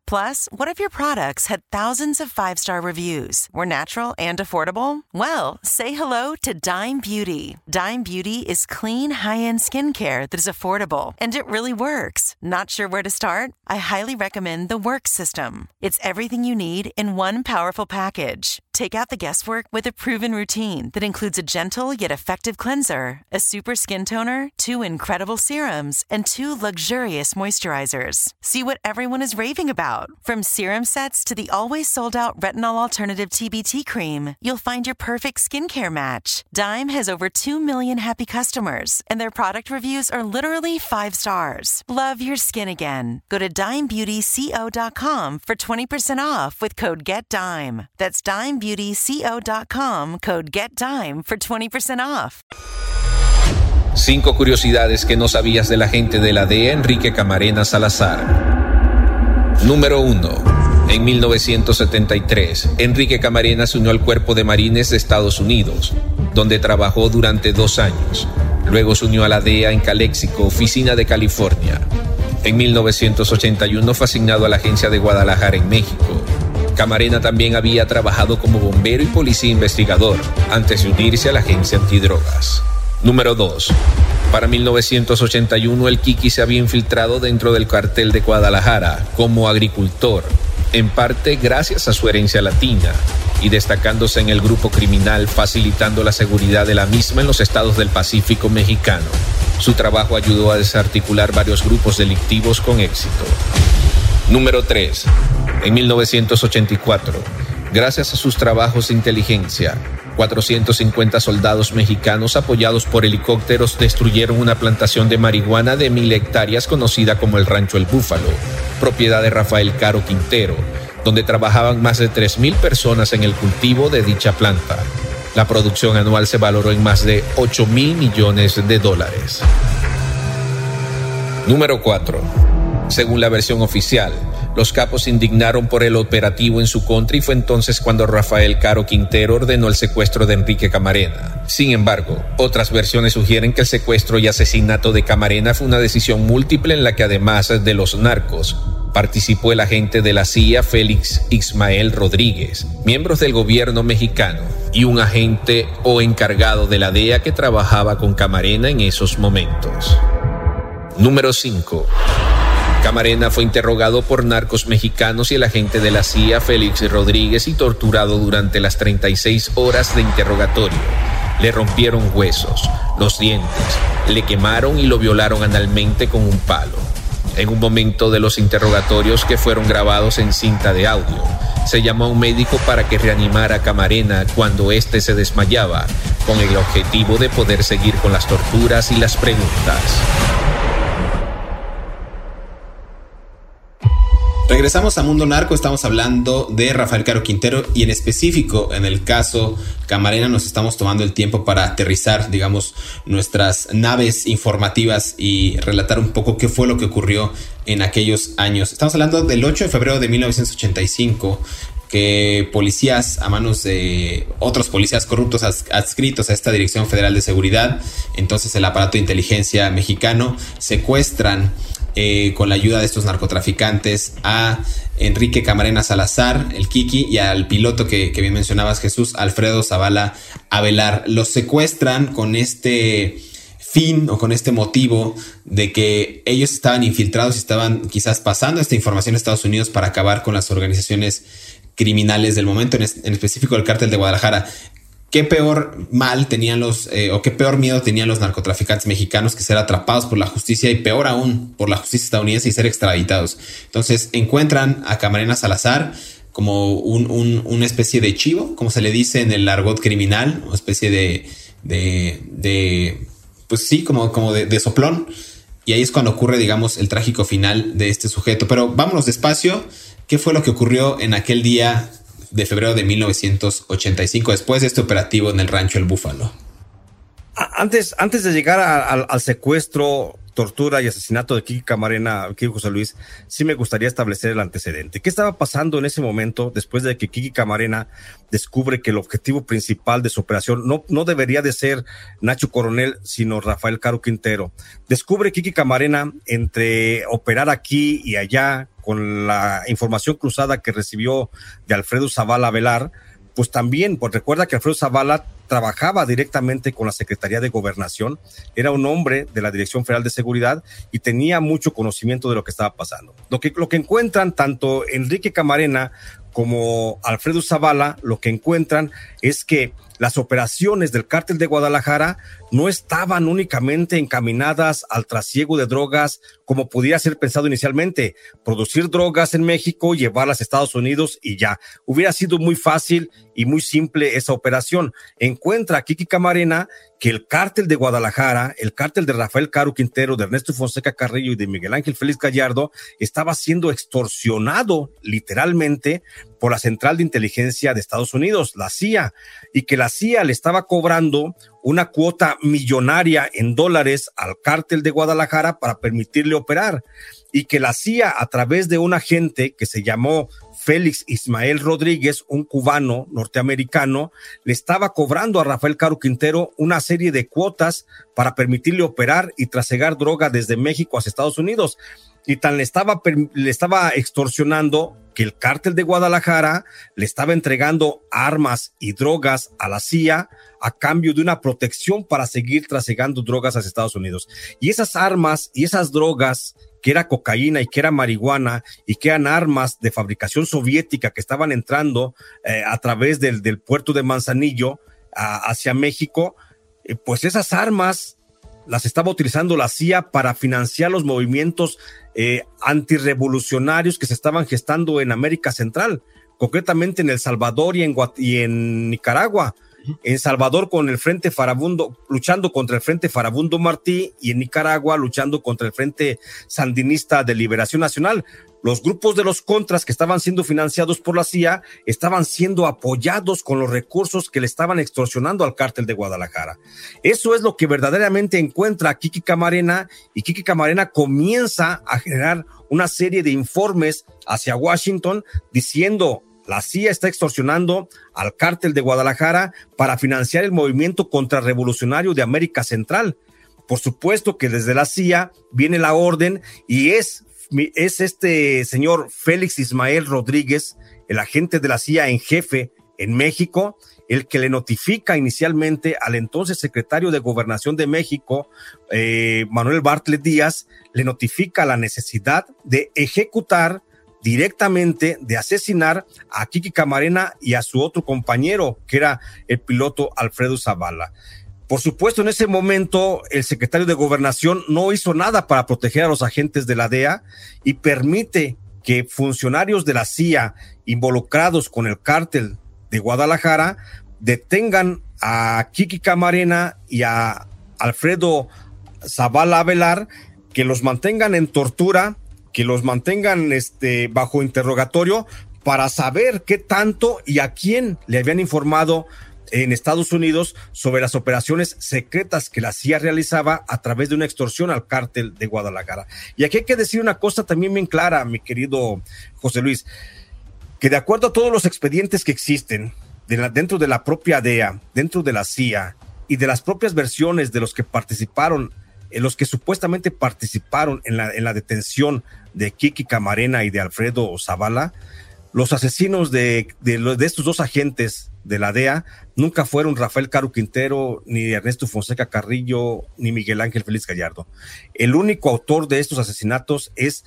Plus, what if your products had thousands of 5-star reviews, were natural and affordable? Well, say hello to Dime Beauty. Dime Beauty is clean, high-end skincare that is affordable, and it really works. Not sure where to start? I highly recommend the Work System. It's everything you need in one powerful package. Take out the guesswork with a proven routine that includes a gentle yet effective cleanser, a super skin toner, 2 incredible serums, and 2 luxurious moisturizers. See what everyone is raving about. From serum sets to the always sold-out retinol alternative TBT cream, you'll find your perfect skincare match. Dime has over 2 million happy customers, and their product reviews are literally 5 stars. Love your skin again. Go to DimeBeautyCO.com for 20% off with code GETDIME. That's DimeBeautyCO.com, code GETDIME for 20% off. 5 curiosidades que no sabías de la gente de la DEA Enrique Camarena Salazar. Número 1. En 1973, Enrique Camarena se unió al Cuerpo de Marines de Estados Unidos, donde trabajó durante 2 años. Luego se unió a la DEA en Calexico, oficina de California. En 1981 fue asignado a la agencia de Guadalajara en México. Camarena también había trabajado como bombero y policía investigador antes de unirse a la agencia antidrogas. Número 2. Para 1981 el Kiki se había infiltrado dentro del cartel de Guadalajara como agricultor, en parte gracias a su herencia latina y destacándose en el grupo criminal, facilitando la seguridad de la misma en los estados del Pacífico mexicano. Su trabajo ayudó a desarticular varios grupos delictivos con éxito. Número 3. En 1984, gracias a sus trabajos de inteligencia, 450 soldados mexicanos apoyados por helicópteros destruyeron una plantación de marihuana de 1,000 hectáreas conocida como el Rancho El Búfalo, propiedad de Rafael Caro Quintero, donde trabajaban más de 3,000 personas en el cultivo de dicha planta. La producción anual se valoró en más de $8,000 millones. Número 4. Según la versión oficial, los capos se indignaron por el operativo en su contra y fue entonces cuando Rafael Caro Quintero ordenó el secuestro de Enrique Camarena. Sin embargo, otras versiones sugieren que el secuestro y asesinato de Camarena fue una decisión múltiple en la que además de los narcos, participó el agente de la CIA Félix Ismael Rodríguez, miembros del gobierno mexicano y un agente o encargado de la DEA que trabajaba con Camarena en esos momentos. Número 5. Camarena fue interrogado por narcos mexicanos y el agente de la CIA Félix Rodríguez y torturado durante las 36 horas de interrogatorio. Le rompieron huesos, los dientes, le quemaron y lo violaron analmente con un palo. En un momento de los interrogatorios que fueron grabados en cinta de audio, se llamó a un médico para que reanimara a Camarena cuando éste se desmayaba, con el objetivo de poder seguir con las torturas y las preguntas. Regresamos a Mundo Narco, estamos hablando de Rafael Caro Quintero y en específico en el caso Camarena nos estamos tomando el tiempo para aterrizar, digamos, nuestras naves informativas y relatar un poco qué fue lo que ocurrió en aquellos años. Estamos hablando del 8 de febrero de 1985, que policías a manos de otros policías corruptos adscritos a esta Dirección Federal de Seguridad, entonces el aparato de inteligencia mexicano, secuestran con la ayuda de estos narcotraficantes a Enrique Camarena Salazar, el Kiki, y al piloto que bien mencionabas, Jesús, Alfredo Zavala Avelar. Los secuestran con este fin o con este motivo de que ellos estaban infiltrados y estaban quizás pasando esta información a Estados Unidos para acabar con las organizaciones criminales del momento, en específico el cártel de Guadalajara. ¿Qué peor mal tenían qué peor miedo tenían los narcotraficantes mexicanos que ser atrapados por la justicia y peor aún por la justicia estadounidense y ser extraditados? Entonces encuentran a Camarena Salazar como una especie de chivo, como se le dice en el argot criminal, una especie de pues sí, como de soplón. Y ahí es cuando ocurre, digamos, el trágico final de este sujeto. Pero vámonos despacio. ¿Qué fue lo que ocurrió en aquel día de febrero de 1985 después de este operativo en el Rancho El Búfalo? Antes de llegar al secuestro, tortura y asesinato de Kiki Camarena, aquí José Luis, sí me gustaría establecer el antecedente. ¿Qué estaba pasando en ese momento después de que Kiki Camarena descubre que el objetivo principal de su operación no debería de ser Nacho Coronel, sino Rafael Caro Quintero? Descubre Kiki Camarena entre operar aquí y allá con la información cruzada que recibió de Alfredo Zavala Avelar, pues también, pues recuerda que Alfredo Zavala trabajaba directamente con la Secretaría de Gobernación, era un hombre de la Dirección Federal de Seguridad y tenía mucho conocimiento de lo que estaba pasando. Lo que encuentran tanto Enrique Camarena como Alfredo Zavala, lo que encuentran es que las operaciones del Cártel de Guadalajara no estaban únicamente encaminadas al trasiego de drogas como pudiera ser pensado inicialmente, producir drogas en México, llevarlas a Estados Unidos y ya. Hubiera sido muy fácil y muy simple esa operación. Encuentra Kiki Camarena que el Cártel de Guadalajara, el Cártel de Rafael Caro Quintero, de Ernesto Fonseca Carrillo y de Miguel Ángel Félix Gallardo estaba siendo extorsionado literalmente por la Central de Inteligencia de Estados Unidos, la CIA, y que la CIA le estaba cobrando una cuota millonaria en dólares al Cártel de Guadalajara para permitirle operar, y que la CIA, a través de un agente que se llamó Félix Ismael Rodríguez, un cubano norteamericano, le estaba cobrando a Rafael Caro Quintero una serie de cuotas para permitirle operar y trasegar droga desde México hacia Estados Unidos. Y tan le estaba extorsionando que el Cártel de Guadalajara le estaba entregando armas y drogas a la CIA a cambio de una protección para seguir trasegando drogas hacia Estados Unidos. Y esas armas y esas drogas, que era cocaína y que era marihuana y que eran armas de fabricación soviética que estaban entrando a través del puerto de Manzanillo hacia México, pues esas armas las estaba utilizando la CIA para financiar los movimientos antirrevolucionarios que se estaban gestando en América Central, concretamente en El Salvador y en Nicaragua. En Salvador con el Frente Farabundo, luchando contra el Frente Farabundo Martí, y en Nicaragua luchando contra el Frente Sandinista de Liberación Nacional. Los grupos de los contras que estaban siendo financiados por la CIA estaban siendo apoyados con los recursos que le estaban extorsionando al Cártel de Guadalajara. Eso es lo que verdaderamente encuentra Kiki Camarena, y Kiki Camarena comienza a generar una serie de informes hacia Washington diciendo: la CIA está extorsionando al Cártel de Guadalajara para financiar el movimiento contrarrevolucionario de América Central. Por supuesto que desde la CIA viene la orden, y es este señor Félix Ismael Rodríguez, el agente de la CIA en jefe en México, el que le notifica inicialmente al entonces secretario de Gobernación de México, Manuel Bartlett Díaz, le notifica la necesidad de ejecutar directamente, de asesinar a Kiki Camarena y a su otro compañero, que era el piloto Alfredo Zavala. Por supuesto, en ese momento, el secretario de Gobernación no hizo nada para proteger a los agentes de la DEA y permite que funcionarios de la CIA involucrados con el Cártel de Guadalajara detengan a Kiki Camarena y a Alfredo Zavala Avelar, que los mantengan en tortura, que los mantengan bajo interrogatorio para saber qué tanto y a quién le habían informado en Estados Unidos sobre las operaciones secretas que la CIA realizaba a través de una extorsión al Cártel de Guadalajara. Y aquí hay que decir una cosa también bien clara, mi querido José Luis, que de acuerdo a todos los expedientes que existen dentro de la propia DEA, dentro de la CIA y de las propias versiones de los que participaron, los que supuestamente participaron en la detención de Kiki Camarena y de Alfredo Zavala, los asesinos de estos dos agentes de la DEA nunca fueron Rafael Caro Quintero, ni Ernesto Fonseca Carrillo, ni Miguel Ángel Félix Gallardo. El único autor de estos asesinatos es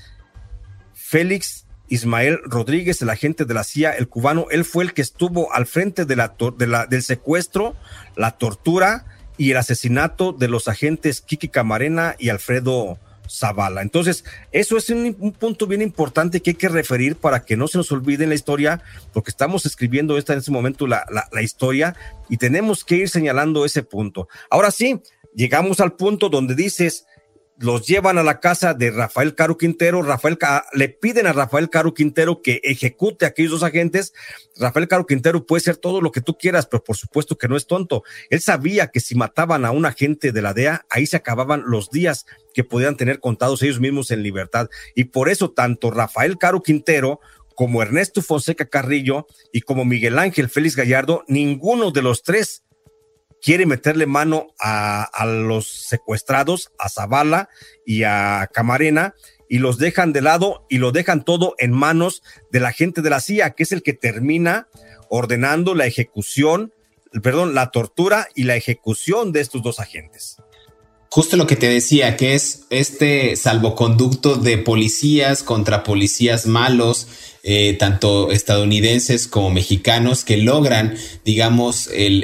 Félix Ismael Rodríguez, el agente de la CIA, el cubano. Él fue el que estuvo al frente del secuestro, la tortura y el asesinato de los agentes Kiki Camarena y Alfredo Zavala. Entonces, eso es un punto bien importante que hay que referir para que no se nos olvide en la historia, porque estamos escribiendo en ese momento la historia y tenemos que ir señalando ese punto. Ahora sí, llegamos al punto donde dices, los llevan a la casa de Rafael Caro Quintero, le piden a Rafael Caro Quintero que ejecute a aquellos dos agentes. Rafael Caro Quintero puede ser todo lo que tú quieras, pero por supuesto que no es tonto. Él sabía que si mataban a un agente de la DEA, ahí se acababan los días que podían tener contados ellos mismos en libertad. Y por eso tanto Rafael Caro Quintero como Ernesto Fonseca Carrillo y como Miguel Ángel Félix Gallardo, ninguno de los tres quiere meterle mano a los secuestrados, a Zavala y a Camarena, y los dejan de lado y lo dejan todo en manos de la gente de la CIA, que es el que termina ordenando la tortura y la ejecución de estos dos agentes. Justo lo que te decía, que es este salvoconducto de policías contra policías malos, tanto estadounidenses como mexicanos, que logran, digamos,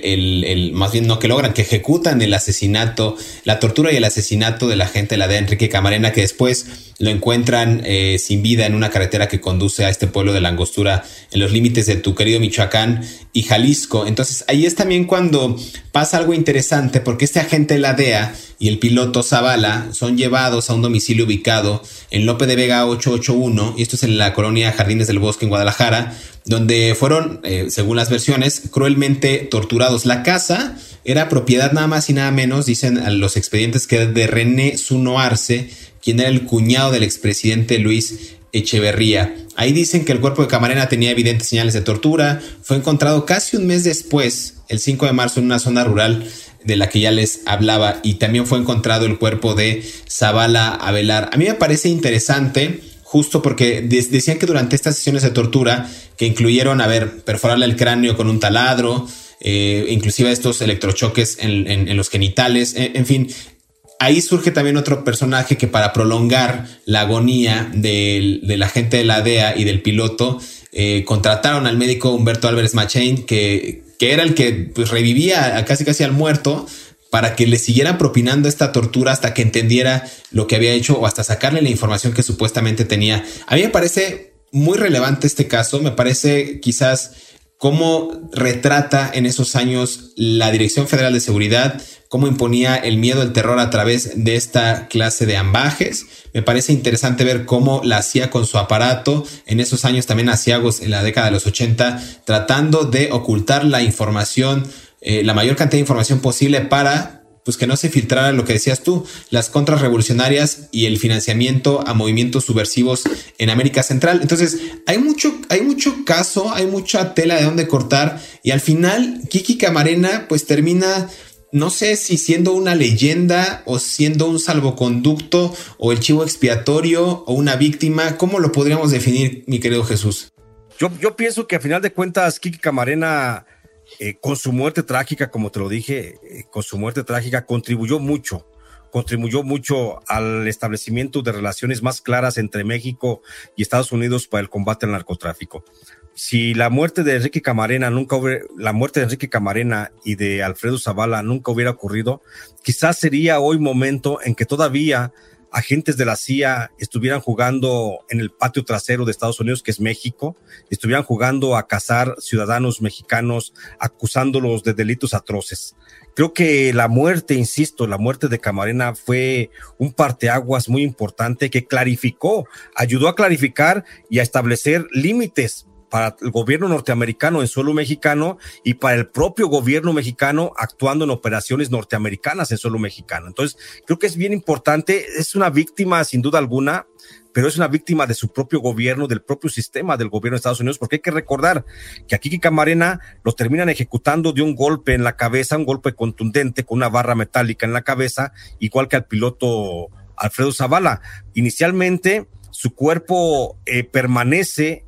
más bien no que logran, que ejecutan el asesinato, la tortura y el asesinato del agente de la DEA, Enrique Camarena, que después lo encuentran sin vida en una carretera que conduce a este pueblo de la Angostura, en los límites de tu querido Michoacán y Jalisco. Entonces ahí es también cuando pasa algo interesante, porque este agente de la DEA y el piloto Zavala son llevados a un domicilio ubicado en Lope de Vega 881, y esto es en la colonia Jardines del Bosque en Guadalajara, donde fueron, según las versiones, cruelmente torturados. La casa era propiedad nada más y nada menos, dicen a los expedientes, que de René Zuno Arce, quien era el cuñado del expresidente Luis Echeverría. Ahí dicen que el cuerpo de Camarena tenía evidentes señales de tortura. Fue encontrado casi un mes después, el 5 de marzo, en una zona rural de la que ya les hablaba, y también fue encontrado el cuerpo de Zavala Avelar. A mí me parece interesante, justo porque decían que durante estas sesiones de tortura, que incluyeron, perforarle el cráneo con un taladro, inclusive estos electrochoques en los genitales, en fin, ahí surge también otro personaje que, para prolongar la agonía del agente de la DEA y del piloto, contrataron al médico Humberto Álvarez Machain, que era el que pues revivía casi al muerto, para que le siguieran propinando esta tortura hasta que entendiera lo que había hecho, o hasta sacarle la información que supuestamente tenía. A mí me parece muy relevante este caso, me parece quizás cómo retrata en esos años la Dirección Federal de Seguridad, cómo imponía el miedo, el terror a través de esta clase de ambajes. Me parece interesante ver cómo la hacía con su aparato en esos años también aciagos, en la década de los 80, tratando de ocultar la información, la mayor cantidad de información posible, para pues que no se filtrara lo que decías tú, las contras revolucionarias y el financiamiento a movimientos subversivos en América Central. Entonces hay mucho caso, hay mucha tela de donde cortar, y al final Kiki Camarena pues termina, no sé si siendo una leyenda o siendo un salvoconducto o el chivo expiatorio o una víctima. ¿Cómo lo podríamos definir, mi querido Jesús? Yo pienso que a final de cuentas Kiki Camarena, con su muerte trágica, como te lo dije, con su muerte trágica contribuyó mucho al establecimiento de relaciones más claras entre México y Estados Unidos para el combate al narcotráfico. Si la muerte de Enrique Camarena y de Alfredo Zavala nunca hubiera ocurrido, quizás sería hoy momento en que todavía agentes de la CIA estuvieran jugando en el patio trasero de Estados Unidos, que es México, estuvieran jugando a cazar ciudadanos mexicanos, acusándolos de delitos atroces. Creo que la muerte de Camarena fue un parteaguas muy importante que ayudó a clarificar y a establecer límites para el gobierno norteamericano en suelo mexicano y para el propio gobierno mexicano actuando en operaciones norteamericanas en suelo mexicano. Entonces, creo que es bien importante, es una víctima sin duda alguna, pero es una víctima de su propio gobierno, del propio sistema del gobierno de Estados Unidos, porque hay que recordar que a Kiki Camarena lo terminan ejecutando de un golpe en la cabeza, un golpe contundente con una barra metálica en la cabeza, igual que al piloto Alfredo Zavala. Inicialmente, su cuerpo permanece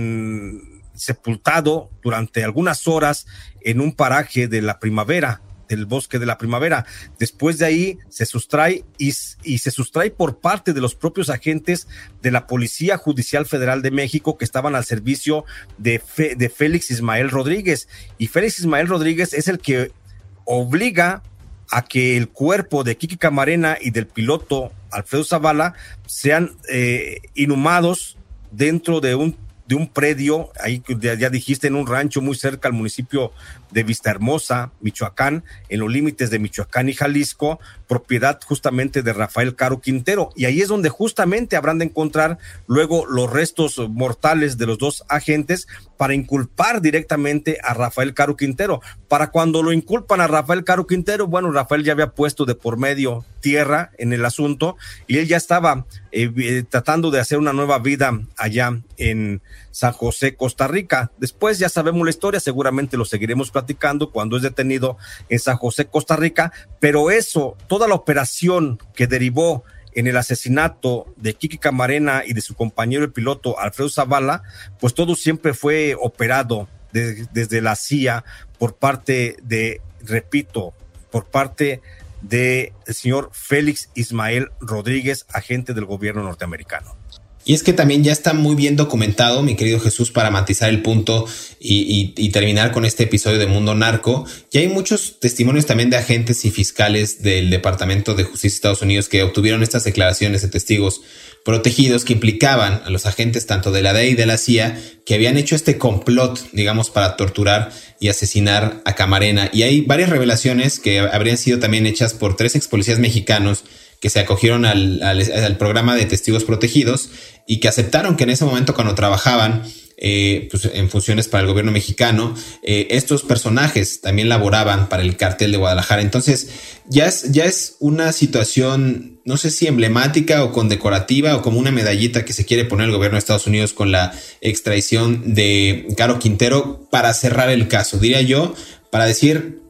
sepultado durante algunas horas en un paraje de la Primavera, del Bosque de la Primavera. Después de ahí se sustrae y se sustrae por parte de los propios agentes de la Policía Judicial Federal de México, que estaban al servicio de Félix Ismael Rodríguez. Y Félix Ismael Rodríguez es el que obliga a que el cuerpo de Kiki Camarena y del piloto Alfredo Zavala sean inhumados dentro de un predio, ahí ya dijiste, en un rancho muy cerca al municipio de Vistahermosa, Michoacán, en los límites de Michoacán y Jalisco, propiedad justamente de Rafael Caro Quintero. Y ahí es donde justamente habrán de encontrar luego los restos mortales de los dos agentes para inculpar directamente a Rafael Caro Quintero. Para cuando lo inculpan a Rafael Caro Quintero, bueno, Rafael ya había puesto de por medio tierra en el asunto y él ya estaba tratando de hacer una nueva vida allá en San José, Costa Rica. Después ya sabemos la historia, seguramente lo seguiremos platicando cuando es detenido en San José, Costa Rica, pero toda la operación que derivó en el asesinato de Kiki Camarena y de su compañero el piloto Alfredo Zavala, pues todo siempre fue operado desde la CIA por parte de, repito, por parte del señor Félix Ismael Rodríguez, agente del gobierno norteamericano. Y es que también ya está muy bien documentado, mi querido Jesús, para matizar el punto y terminar con este episodio de Mundo Narco. Ya hay muchos testimonios también de agentes y fiscales del Departamento de Justicia de Estados Unidos que obtuvieron estas declaraciones de testigos protegidos que implicaban a los agentes tanto de la DEA y de la CIA que habían hecho este complot, digamos, para torturar y asesinar a Camarena. Y hay varias revelaciones que habrían sido también hechas por 3 ex policías mexicanos que se acogieron al programa de testigos protegidos y que aceptaron que en ese momento, cuando trabajaban pues en funciones para el gobierno mexicano, estos personajes también laboraban para el cártel de Guadalajara. Entonces ya es una situación, no sé si emblemática o condecorativa o como una medallita que se quiere poner el gobierno de Estados Unidos con la extradición de Caro Quintero para cerrar el caso, diría yo, para decir: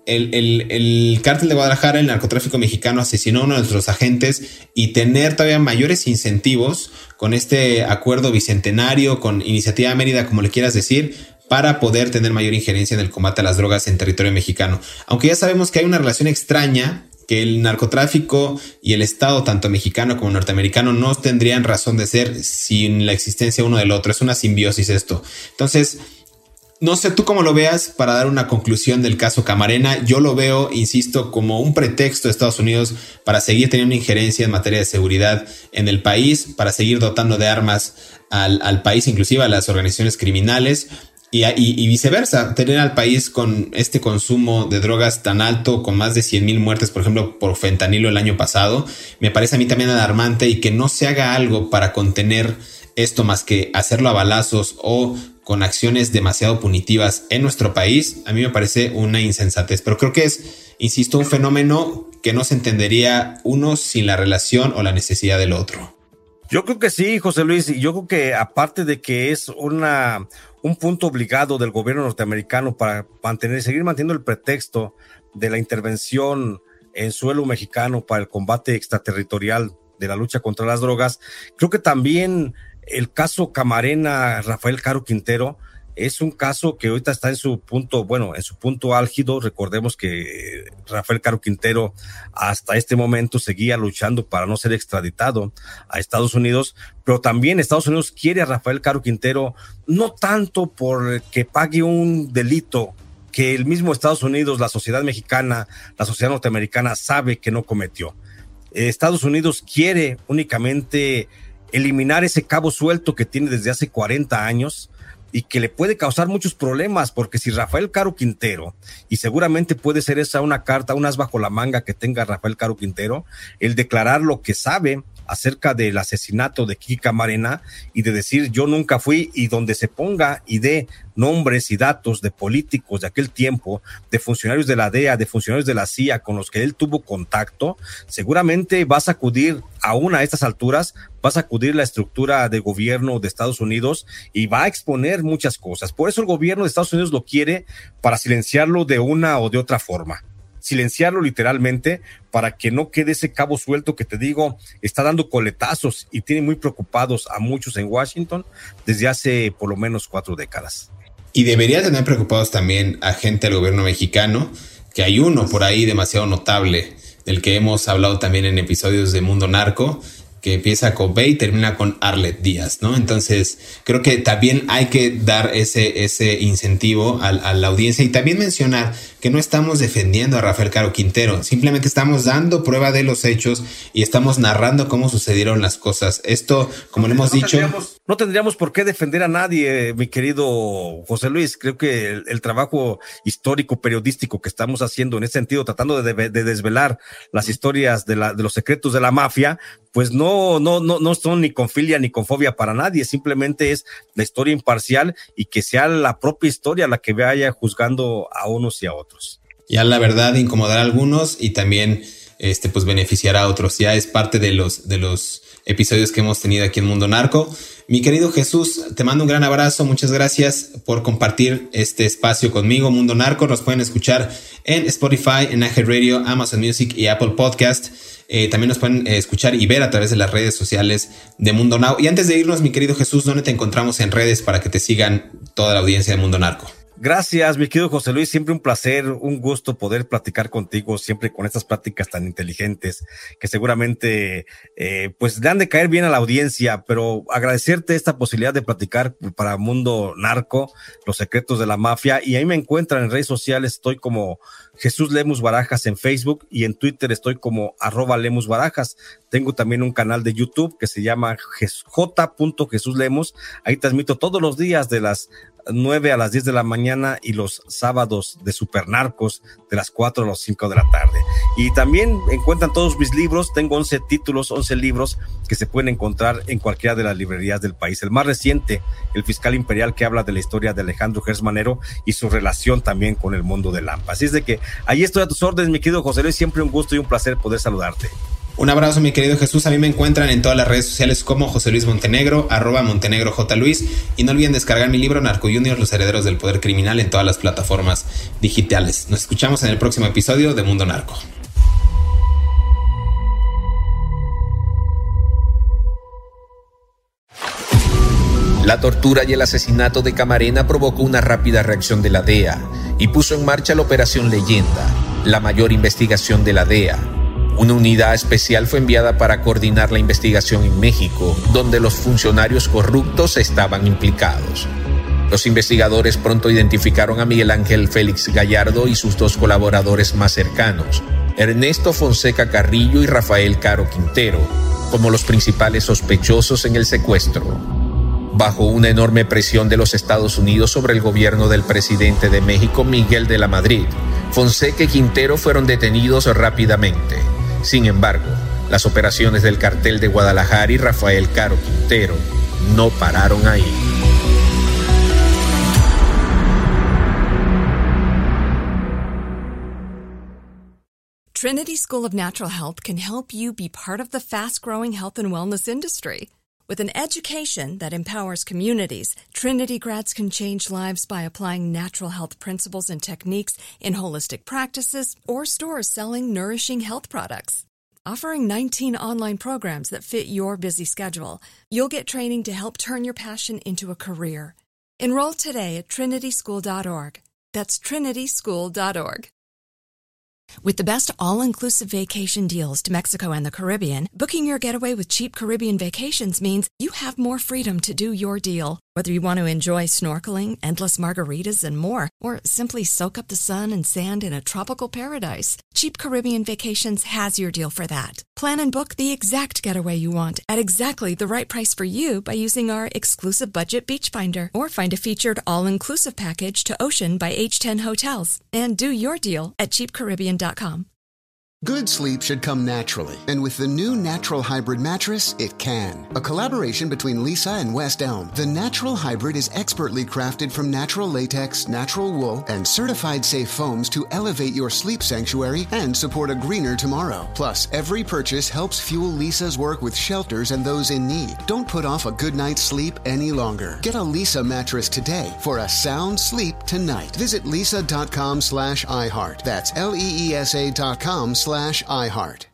el cártel de Guadalajara, el narcotráfico mexicano, asesinó a uno de nuestros agentes, y tener todavía mayores incentivos con este acuerdo bicentenario, con Iniciativa Mérida, como le quieras decir, para poder tener mayor injerencia en el combate a las drogas en territorio mexicano. Aunque ya sabemos que hay una relación extraña, que el narcotráfico y el Estado, tanto mexicano como norteamericano, no tendrían razón de ser sin la existencia uno del otro. Es una simbiosis esto. Entonces, no sé tú cómo lo veas para dar una conclusión del caso Camarena. Yo lo veo, insisto, como un pretexto de Estados Unidos para seguir teniendo injerencia en materia de seguridad en el país, para seguir dotando de armas al país, inclusive a las organizaciones criminales, y viceversa, tener al país con este consumo de drogas tan alto, con más de 100,000 muertes, por ejemplo, por fentanilo el año pasado. Me parece a mí también alarmante, y que no se haga algo para contener esto más que hacerlo a balazos o con acciones demasiado punitivas en nuestro país, a mí me parece una insensatez. Pero creo que es, insisto, un fenómeno que no se entendería uno sin la relación o la necesidad del otro. Yo creo que sí, José Luis, y yo creo que aparte de que es un punto obligado del gobierno norteamericano para seguir manteniendo el pretexto de la intervención en suelo mexicano para el combate extraterritorial de la lucha contra las drogas, creo que también el caso Camarena, Rafael Caro Quintero, es un caso que ahorita está en su punto álgido. Recordemos que Rafael Caro Quintero hasta este momento seguía luchando para no ser extraditado a Estados Unidos, pero también Estados Unidos quiere a Rafael Caro Quintero no tanto por que pague un delito que el mismo Estados Unidos, la sociedad mexicana, la sociedad norteamericana sabe que no cometió. Estados Unidos quiere únicamente eliminar ese cabo suelto que tiene desde hace 40 años y que le puede causar muchos problemas, porque si Rafael Caro Quintero, y seguramente puede ser esa una carta, un as bajo la manga que tenga Rafael Caro Quintero, el declarar lo que sabe acerca del asesinato de Kiki Camarena y de decir yo nunca fui, y donde se ponga y dé nombres y datos de políticos de aquel tiempo, de funcionarios de la DEA, de funcionarios de la CIA con los que él tuvo contacto, seguramente va a sacudir, aún a estas alturas, va a sacudir la estructura de gobierno de Estados Unidos y va a exponer muchas cosas. Por eso el gobierno de Estados Unidos lo quiere, para silenciarlo de una o de otra forma. Silenciarlo literalmente, para que no quede ese cabo suelto que te digo, está dando coletazos y tiene muy preocupados a muchos en Washington desde hace por lo menos 4 décadas. Y debería tener preocupados también a gente del gobierno mexicano, que hay uno por ahí demasiado notable, del que hemos hablado también en episodios de Mundo Narco, que empieza con B y termina con Arlet Díaz, ¿no? Entonces, creo que también hay que dar ese incentivo a la audiencia, y también mencionar que no estamos defendiendo a Rafael Caro Quintero, simplemente estamos dando prueba de los hechos y estamos narrando cómo sucedieron las cosas. Esto, como le hemos dicho... No tendríamos por qué defender a nadie, mi querido José Luis. Creo que el trabajo histórico, periodístico que estamos haciendo en ese sentido, tratando de desvelar las historias de los secretos de la mafia, pues no son ni con filia ni con fobia para nadie. Simplemente es la historia imparcial, y que sea la propia historia la que vaya juzgando a unos y a otros. Ya la verdad incomodará a algunos y también pues beneficiará a otros. Ya es parte de los episodios que hemos tenido aquí en Mundo Narco. Mi querido Jesús, te mando un gran abrazo. Muchas gracias por compartir este espacio conmigo. Mundo Narco nos pueden escuchar en Spotify, en iHeartRadio, Amazon Music y Apple Podcast. También nos pueden escuchar y ver a través de las redes sociales de Mundo Now. Y antes de irnos, mi querido Jesús, ¿dónde te encontramos en redes para que te sigan toda la audiencia de Mundo Narco? Gracias, mi querido José Luis. Siempre un placer, un gusto poder platicar contigo, siempre con estas pláticas tan inteligentes que seguramente pues le han de caer bien a la audiencia, pero agradecerte esta posibilidad de platicar para Mundo Narco, los secretos de la mafia. Y ahí me encuentran en redes sociales, estoy como Jesús Lemus Barajas en Facebook y en Twitter estoy como @Lemus Barajas. Tengo también un canal de YouTube que se llama J.Jesús Lemus. Ahí transmito todos los días de las 9 a las 10 de la mañana y los sábados de Supernarcos de las 4 a las 5 de la tarde. Y también encuentran todos mis libros. Tengo 11 títulos, 11 libros que se pueden encontrar en cualquiera de las librerías del país. El más reciente, El Fiscal Imperial, que habla de la historia de Alejandro Gers Manero y su relación también con el mundo del AMPA. Así es de que ahí estoy a tus órdenes, mi querido José Luis. Siempre un gusto y un placer poder saludarte. Un abrazo, mi querido Jesús. A mí me encuentran en todas las redes sociales como José Luis Montenegro, @MontenegroJLuis. Y no olviden descargar mi libro Narco Juniors, los herederos del poder criminal, en todas las plataformas digitales. Nos escuchamos en el próximo episodio de Mundo Narco. La tortura y el asesinato de Camarena provocó una rápida reacción de la DEA y puso en marcha la Operación Leyenda, la mayor investigación de la DEA. Una unidad especial fue enviada para coordinar la investigación en México, donde los funcionarios corruptos estaban implicados. Los investigadores pronto identificaron a Miguel Ángel Félix Gallardo y sus dos colaboradores más cercanos, Ernesto Fonseca Carrillo y Rafael Caro Quintero, como los principales sospechosos en el secuestro. Bajo una enorme presión de los Estados Unidos sobre el gobierno del presidente de México, Miguel de la Madrid, Fonseca y Quintero fueron detenidos rápidamente. Sin embargo, las operaciones del cartel de Guadalajara y Rafael Caro Quintero no pararon ahí. Trinity School of Natural Health can help you be part of the fast-growing health and wellness industry. With an education that empowers communities, Trinity grads can change lives by applying natural health principles and techniques in holistic practices or stores selling nourishing health products. Offering 19 online programs that fit your busy schedule, you'll get training to help turn your passion into a career. Enroll today at trinityschool.org. That's trinityschool.org. With the best all-inclusive vacation deals to Mexico and the Caribbean, booking your getaway with Cheap Caribbean Vacations means you have more freedom to do your deal. Whether you want to enjoy snorkeling, endless margaritas, and more, or simply soak up the sun and sand in a tropical paradise, Cheap Caribbean Vacations has your deal for that. Plan and book the exact getaway you want at exactly the right price for you by using our exclusive budget beach finder, or find a featured all-inclusive package to Ocean by H10 Hotels and do your deal at cheapcaribbean.com. Good sleep should come naturally, and with the new Natural Hybrid mattress, it can. A collaboration between Lisa and West Elm, the Natural Hybrid is expertly crafted from natural latex, natural wool, and certified safe foams to elevate your sleep sanctuary and support a greener tomorrow. Plus, every purchase helps fuel Lisa's work with shelters and those in need. Don't put off a good night's sleep any longer. Get a Lisa mattress today for a sound sleep tonight. Visit lisa.com/iHeart. That's LEESA.com/iHeart.